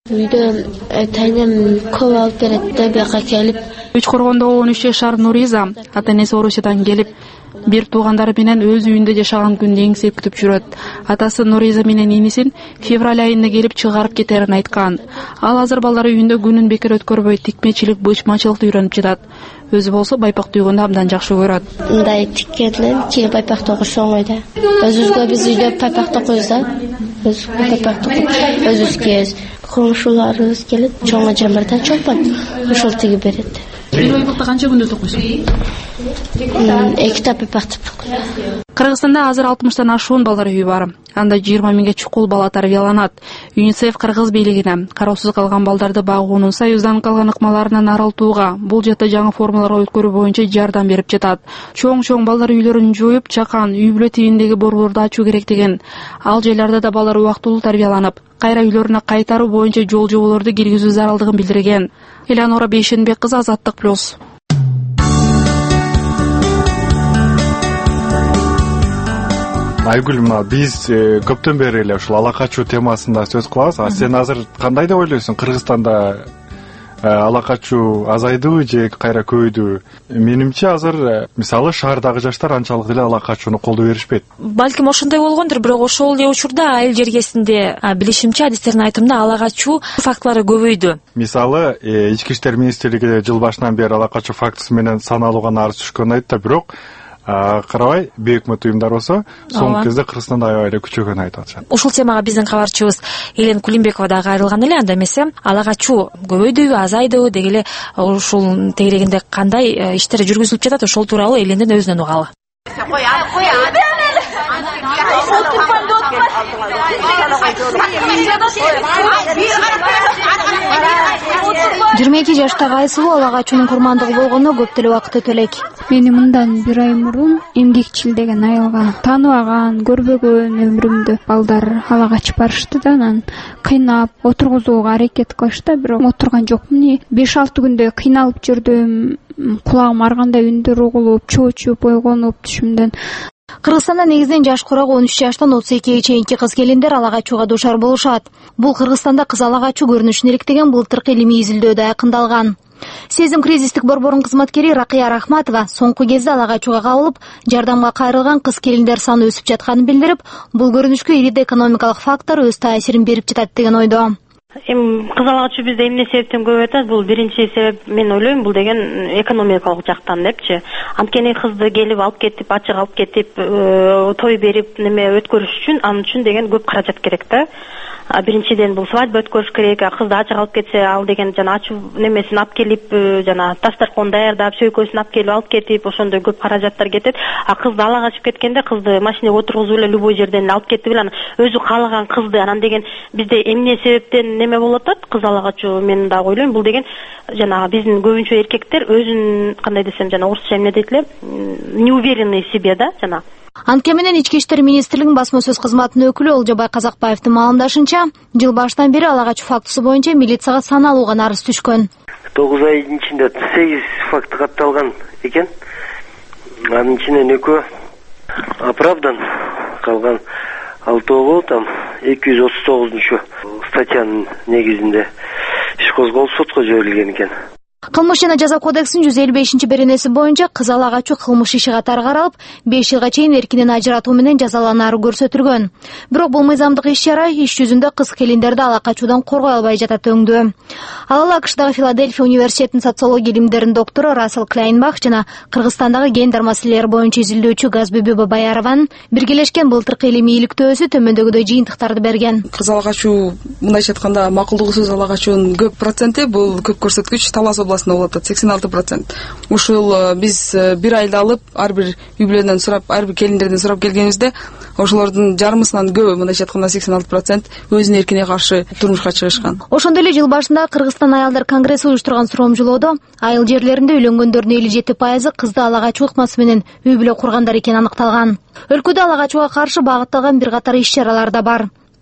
Үйдө тайнем көп алып берет да бияка келип. Үч Коргондо он үч жашар Нуриза ата энеси Орусиядан келип, бир туугандары менен өз үйүндө жашаган күндү эңсеп күтүп жүрөт. Атасы Нуриза менен инисин февраль айында келип чыгарып кетерин айткан. Ал азыр балдары үйүндө күнүн бекер өткөрбөй тикмечилик, бычмачылыкты үйрөнүп жатат. Өзү болсо байпак түйгөндү абдан жакшы көрөт. Мындай тиккенен кийин байпак тогуш оңой да. Өзүбүзгө биз үйдө байпак токуйбуз да. Өзүбүзгө байпак токуп, өзүбүз кийебиз. Комшуларыбыз келип, чоң ажамдардан чолпон ошол тигип берет. Бир байпакты канча күндө токуйсуң? эки тап байпакты. Кыргызстанда азыр алтымыштан ашуун балдар үйү бар. Анда жыйырма миңге чукул бала тарбияланат. ЮНИСЕФ Кыргыз бийлигине кароосуз калган балдарды багуунун Союздан калган ыкмаларынан арылтууга, бул жакта жаңы формаларга өткөрүү боюнча жардам берип жатат. Чоң-чоң балдар үйлөрүн жоюп, чакан, үй-бүлө тибиндеги борборду ачуу керек деген. Ал жайларда да балдар убактылуу тарбияланып, кайра үйлөрүнө кайтаруу боюнча жол жоболорду киргизүү зарылдыгын билдирген. Элеонора Бейшенбек кызы, Азаттык плюс. Айгүл, мына биз көптөн бери эле ушул ала качуу темасында сөз кылабыз. А сен азыр кандай деп ойлойсуң? Кыргызстанда ала качуу азайдыбы же кайра көбөйдүбү? Менимче азыр мисалы шаардагы жаштар анчалык деле ала качууну колдой беришпейт. Балким ошондой болгондур, бирок ошол эле учурда айыл жергесинде билишимче, адистердин айтымында ала качуу фактылары көбөйдү. Мисалы, ички иштер министрлиги жыл башынан бери ала качуу фактысы менен саналуу гана арыз түшкөнүн айтты, бирок карабай бейөкмөт уюмдар болсо соңку кезде Кыргызстанда аябай эле күчөгөнүн айтып атышат. Ушул темага биздин кабарчыбыз Элен Кулимбекова да кайрылган эле. Анда эмесе ала качуу көбөйдүбү, азайдыбы деги эле ушул тегерегинде кандай иштер жүргүзүлүп жатат, ошол тууралуу Элендин өзүнөн угалы. жыйырма эки жаштагы Айсулуу ала качуунун курмандыгы болгондо көп деле убакыт өтө элек. Мени мындан бир ай мурун эмгекчил деген айылга тааныбаган, көрбөгөн өмүрүмдө балдар ала качып барышты да, анан кыйнап отургузууга аракет кылышты, бирок отурган жокмун. беш алты күндөй кыйналып жүрдүм. Кулагым аргандай үндөр угулуп, чоочуп, ойгонуп түшүмдөн. Кыргызстанда негизинен жаш курагы он үч жаштан отуз экиге чейинки кыз келиндер ала качууга дуушар болушат. Бул Кыргызстанда кыз ала качуу көрүнүшүн иликтеген былтыркы илимий изилдөөдө айкындалган. Сезим кризистик борборунун кызматкери Ракыя Рахматова соңку кезде ала качууга кабылып, жардамга кайрылган кыз келиндер саны өсүп жатканын билдирип, бул көрүнүшкө ириде экономикалык фактор өз таасирин берип жатат деген ойдо. Эми кыз ала качуу бизде эмне себептен көбөйүп атат? Бул биринчи себеп, мен ойлойм, бул деген экономикалык жактан депчи. Анткени кызды келип алып кетип, ачык алып кетип, той берип, неме өткөрүш үчүн, анын үчүн деген көп каражат керек да. Биринчиден бул свадьба өткөрүш керек, кызды ачык алып кетсе, ал деген жана ачуу немесин алып келип, жана дастаркон даярдап, сөйкөсүн алып келип алып кетип, ошондой көп каражаттар кетет. А кызды ала качып кеткенде, кызды машинеге отургузуп эле любой жерден алып кетип эле, анан өзү каалаган кызды, анан деген бизде эмне себептен неме болуп атат? Кыз ала качуу, мен да ойлойм, бул деген жана биздин көбүнчө эркектер өзүн кандай десем, жана орусча эмне дейт эле, неуверенный в себе да, жана. Анткени менен ички иштер министрлигинин басма сөз кызматынын өкүлү Олжобай Казакбаевдин маалымдашынча, жыл башынан бери ала качуу фактысы боюнча милицияга саналуу гана арыз түшкөн. тогуз айдын ичинде сегиз факты катталган экен. Анын ичинен экөө оправдан, калган алтоо там эки жүз отуз тогузунчу статьянын негизинде иш козголуп сотко жиберилген экен. Кылмыш жана жаза кодексинин жүз элүү бешинчи беренеси боюнча кыз ала качуу кылмыш иши катары каралып, беш жылга чейин эркинен ажыратуу менен жазаланаары көрсөтүлгөн. Бирок бул мыйзамдык иш-чара иш жүзүндө кыз келиндерди ала качуудан коргой албай жатат өңдүү. Ал эла АКШдагы Филадельфия университетинин социология илимдеринин доктору Рассел Клайнбах жана Кыргызстандагы гендер маселелери боюнча изилдөөчү Газбүбү Бабаярованын биргелешкен былтыркы илимий иликтөөсү төмөндөгүдөй жыйынтыктарды берген. Кыз ала качуу, мындайча айтканда, макулдугусуз ала качуунун көп проценти бул көп көрсөткүч Талас областында болуп атат, сексен алты процент. Ушул биз бир айда алып, ар бир үй бүлөдөн сурап, ар бир келиндерден сурап келгенибизде, ошолордун жарымысынан көбү, мындайча айтканда сексен алты процент өзүнүн эркине каршы турмушка чыгышкан. Ошондой эле жыл башында Кыргызстан аялдар конгресси уюштурган суромжулоодо айыл жерлеринде үйлөнгөндөрдүн элүү жети пайызы кызды ала качуу ыкмасы менен үй бүлө кургандар экени аныкталган. Өлкөдө ала качууга каршы багытталган бир катар иш-чаралар да бар.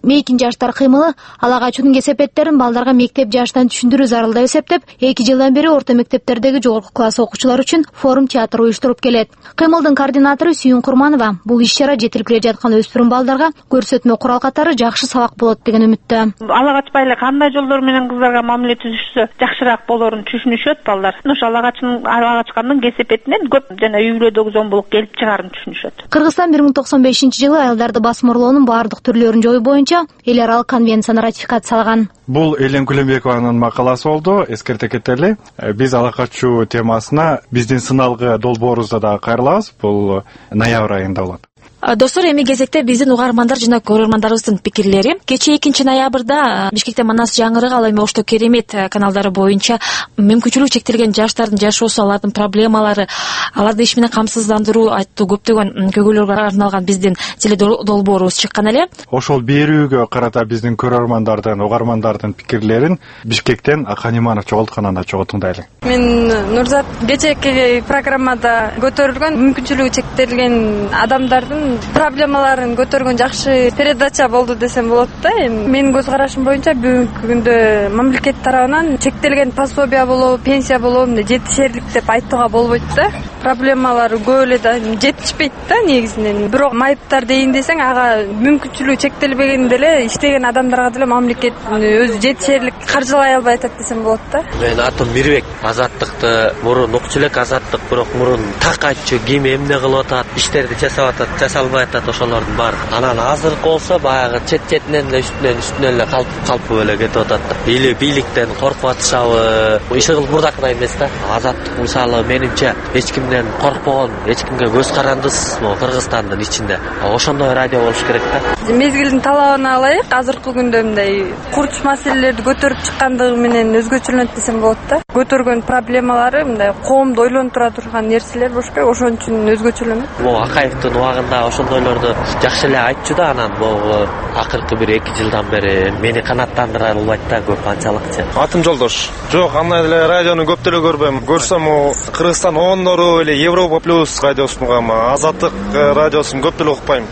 Мейкин жаштар кыймылы ала качуунун кесепеттерин балдарга мектеп жашынан түшүндүрүү зарыл деп эсептеп, эки жылдан бери орто мектептердеги жогорку класс окуучулар үчүн форум театр уюштуруп келет. Кыймылдын координатору Сүйүн Курманова бул иш-чара жетилип келе жаткан өспүрүм балдарга көрсөтмө курал катары жакшы сабак болот деген үмүттө. Ала качпай эле кандай жолдор менен кыздарга мамиле түзүшсө жакшыраак болорун түшүнүшөт балдар. Ошо ала качкан ала качкандын кесепетинен көп жана үй бүлөдөгү зомбулук келип чыгаарын түшүнүшөт. Кыргызстан бир миң токсон бешинчи жылы аялдарды басмырлоонун баардык түрлөрүн жоюу боюнча эл аралык конвенцияны ратификациялаган. Бул Элен Күлөнбекованын макаласы болду. Эскерте кетели, биз ала качуу темасына биздин сыналгы долбоорубузда да кайрылабыз. Бул ноябрь айында болот. Достор, эми кезекте биздин угармандар жана көрөрмандарыбыздын пикирлери. Кечээ экинчи ноябрда Бишкекте Манас жаңырык, ал эми Ошто Керемет каналдары боюнча мүмкүнчүлүгү чектелген жаштардын жашоосу, алардын проблемалары, аларды иш менен камсыздандыруу аттуу көптөгөн көйгөйлөргө арналган биздин теледолбоорубуз чыккан эле. Ошол берүүгө карата биздин көрөрмандардын, угармандардын пикирлерин Бишкектен Акан Иманов чогултканында чогуу тыңдайлы. Мен Нурзат, кечээки программада көтөрүлгөн мүмкүнчүлүгү чектелген адамдардын проблемаларын көтөргөн жакшы передача болду десем болот да. Менин көз карашым боюнча бүгүнкү күндө мамлекет тарабынан чектелген пособия болобу, пенсия болобу жетишерлик деп айтууга болбойт да. Проблемалары көп эле да, жетишпейт да негизинен. Бирок майыптар дейин десең, ага мүмкүнчүлүгү чектелбеген деле иштеген адамдарга деле мамлекет өзү жетишерлик каржылай албай атат десем болот да. Мен атым Мирбек. Азаттыкты мурун укчу элек азаттык, бирок мурун так айтчу, ким эмне кылып атат, иштерди жасап атат, жасалбай атат ошолордун баары. Анан азыркы болсо баягы чет-четинен эле үстүнөн үстүнөн эле калп калпы эле кетип атат да. Или бийликтен коркуп атышабы, иши кылып мурдакындай эмес да. Азаттык мисалы менимче эч кимден коркпогон, эч кимге көз карандысыз могу Кыргызстандын ичинде. Ошондой радио болуш керек да. Мезгилдин талабына ылайык азыркы күндө мындай курч маселелерди көтөрүп чыккандыгы менен өзгөчөлөнөт десем болот да. Көтөргөн проблемалары мындай коомду ойлонтура турган нерселер болуш керек, ошон үчүн өзгөчөлөнөт. Могу Акаевдин убагында ошондойлорду жакшы эле айтчу да, анан могу акыркы бир эки жылдан бери мени канааттандыра албайт да көп анчалыкчы. Атым Жолдош. Жок, андай эле радиону көп деле көрбөйм. Көрсөм могу Кыргызстан ондору эле Европа плюс радиосун угам, Азаттык радиосун көп деле укпайм.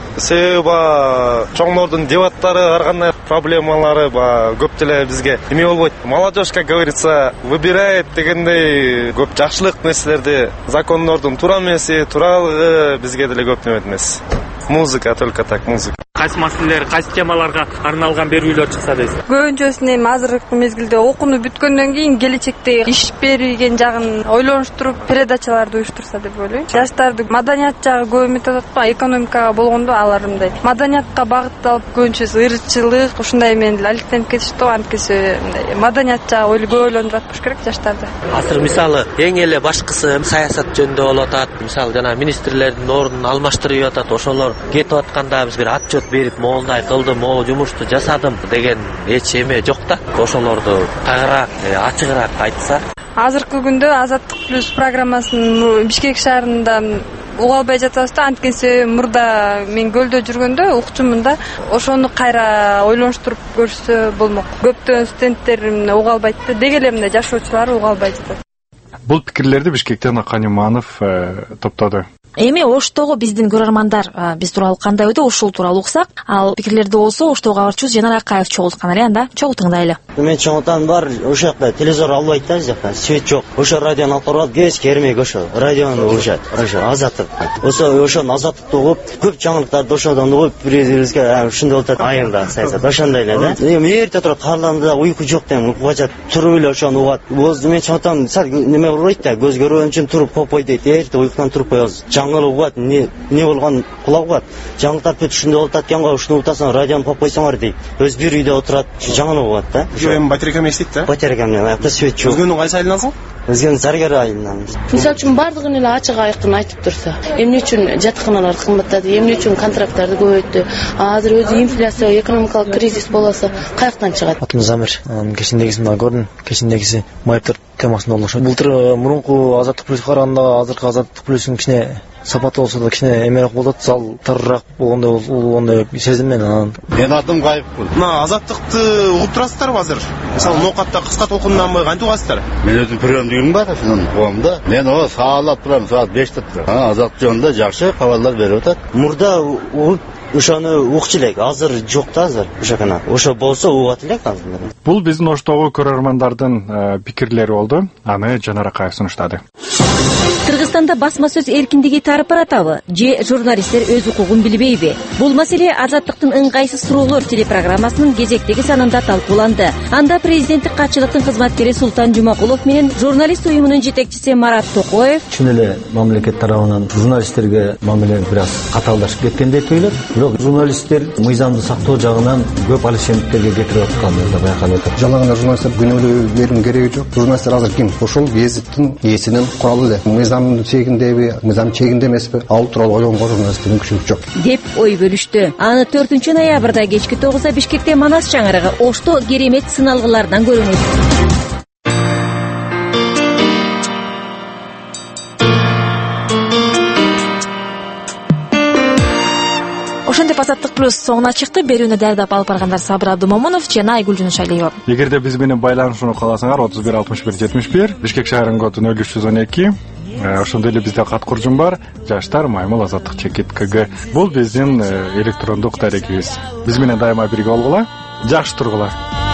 Себеби чоңдордун дебаттары, ар кандай проблемалары ба көп деле бизге эме болбойт. Молодежь, как говорится, выбирает дегендей көп жакшылык нерселерди, закондордун туура эмеси, тууралыгы бизге деле көп неме эмес. Музыка, только так, музыка. Кайсы маселелер, кайсы темаларга арналган берүүлөр чыкса дейсиз? Көбүнчөсүн эми азыркы мезгилде окууну бүткөндөн кийин келечекте иш берген жагын ойлонуштуруп передачаларды уюштурса деп ойлойм. Жаштарды маданият жагы көп эметип атат го, экономикага болгондо алар мындай маданиятка багытталып көбүнчөсү ырчылык ушундай менен эле алектенип кетишти го. Анткиси мындай маданият жагы ойлой көп ойлонуп атпаш керек жаштарды. Азыр мисалы эң эле башкысы саясат жөнүндө болуп атат. Мисалы жана министрлердин ордун алмаштырып атат. Ошолор кетип атканда биз бир отчет берип, моундай кылдым, могу жумушту жасадым деген эч эме жок да. Ошолорду тагыраак, ачыгыраак айтса. Азыркы күндө Азаттык плюс программасын Бишкек шаарында уга албай жатабыз да. Анткени мурда мен көлдө жүргөндө укчумун да. Ошону кайра ойлонуштуруп көрсө болмок. Көптөгөн студенттер уга албайт да. Деги эле мындай жашоочулар уга албай жатат. Бул пикирлерди Бишкектен Акан Иманов топтоду. Эми Оштогу биздин көрөрмандар биз тууралуу кандай ойдо, ушул тууралуу уксак, ал пикирлерди болсо Оштогу кабарчыбыз Жанар Акаев чогулткан эле, анда чогуу тыңдайлы. Мен чоңотан бар, ошол жакта телевизор албайт да, жакта свет жок. Ошо радиону алып барып, кез кермек ошо радиону урушат. Ошо Азаттык. Ошо ошо Азаттыкты угуп, көп жаңылыктарды ошодон угуп, бирибизге ушундай болуп атат айылда саясат. Ошондой эле да. Эми эрте туруп карланда уйку жок дейм, уйкуга жат. Туруп эле ошону угат. Мен чоңотан сал неме болбойт да, көз көргөн үчүн туруп копой дейт. Эрте уйкудан туруп коебуз. Жаңылык угат, не не болгон кулак угат. Жаңылыктар бүт ушундай болуп атат экен го, ушуну утасаң радиону коп койсоңор дейт. Өз бир үйдө отурат, жаңылык угат да. Эми батарейка эстейт да? Батарейка менен аякта свет жок. Өзгөнүн кайсы айылынасың? Өзгөнүн Заргер айылынан. Мисалы үчүн бардыгын эле ачык айкын айтып турса, эмне үчүн жатканалар кымбаттады, эмне үчүн контракттарды көбөйттү, азыр өзү инфляция, экономикалык кризис болсо каяктан чыгат? Атым Замир, кечиндегисин да көрдүм, кечиндегиси майыптар темасында болушу. Былтыр мурунку Азаттык плюс караганда азыркы Азаттык плюстун кичине сапаты болсо да кичине эмерээк болот, зал тарыраак болгондой болгондой сезим мен анан. Мен атым Кайыпкул. Мына Азаттыкты угуп турасыздарбы азыр? Мисалы Ноокатта кыска толкундан бой кантип угасыздар? Мен өзүм приемдигим бар, ошонун угам да. Мен о саалап турам, саат беште турам. Азаттык жөнүндө жакшы кабарлар берип атат. Мурда угуп ошону укчу элек. Азыр жок да, азыр ошокана. Ошо болсо угат элек азыр. Бул биздин оштогу көрөрмандардын пикирлери болду. Аны Жанар Акаев сунуштады. Кыргызстанда басма сөз эркиндиги тарып баратабы же журналисттер өз укугун билбейби? Бул маселе Азаттыктын ыңгайсыз суроолор телепрограммасынын кезектеги санында талкууланды. Анда президенттик катчылыктын кызматкери Султан Жумакулов менен журналист уюмунун жетекчиси Марат Токоев чын эле мамлекет тарабынан журналисттерге мамиле бир аз катаалдашып кеткен деп ойлойт. Бирок журналисттер мыйзамды сактоо жагынан көп алишендиктерге кетирип атканын да байкалып атат. Жалаң эле журналисттер күнөөлөй берүүнүн кереги жок. Журналисттер азыр ким? Ошол гезиттин ээсинин куралы эле. Мыйзамдын чегиндеби, мыйзам чегинде эмеспи? Ал тууралуу ойлогонго журналисттин мүмкүнчүлүгү жок деп ой бөлүштү. Аны төртүнчү ноябрда кечки тогузда Бишкекте Манас чаңырыгы Ошто керемет сыналгыларынан көрүңүз. Ошондой Азаттык плюс соңуна чыкты. Берүүнү даярдап алып баргандар Сабыр Абдымомунов жана Айгүл Жунушалиева. Эгерде биз менен байланышууну кааласаңар отуз бир алтымыш бир жетимиш бир Бишкек шаарынын коду нөл үч жүз он эки. Ошондой эле бизде кат куржум бар. Жаштар Маймыл Азаттык чекит КГ. Бул биздин электрондук дарегибиз. Биз менен дайыма бирге болгула, жакшы тургула.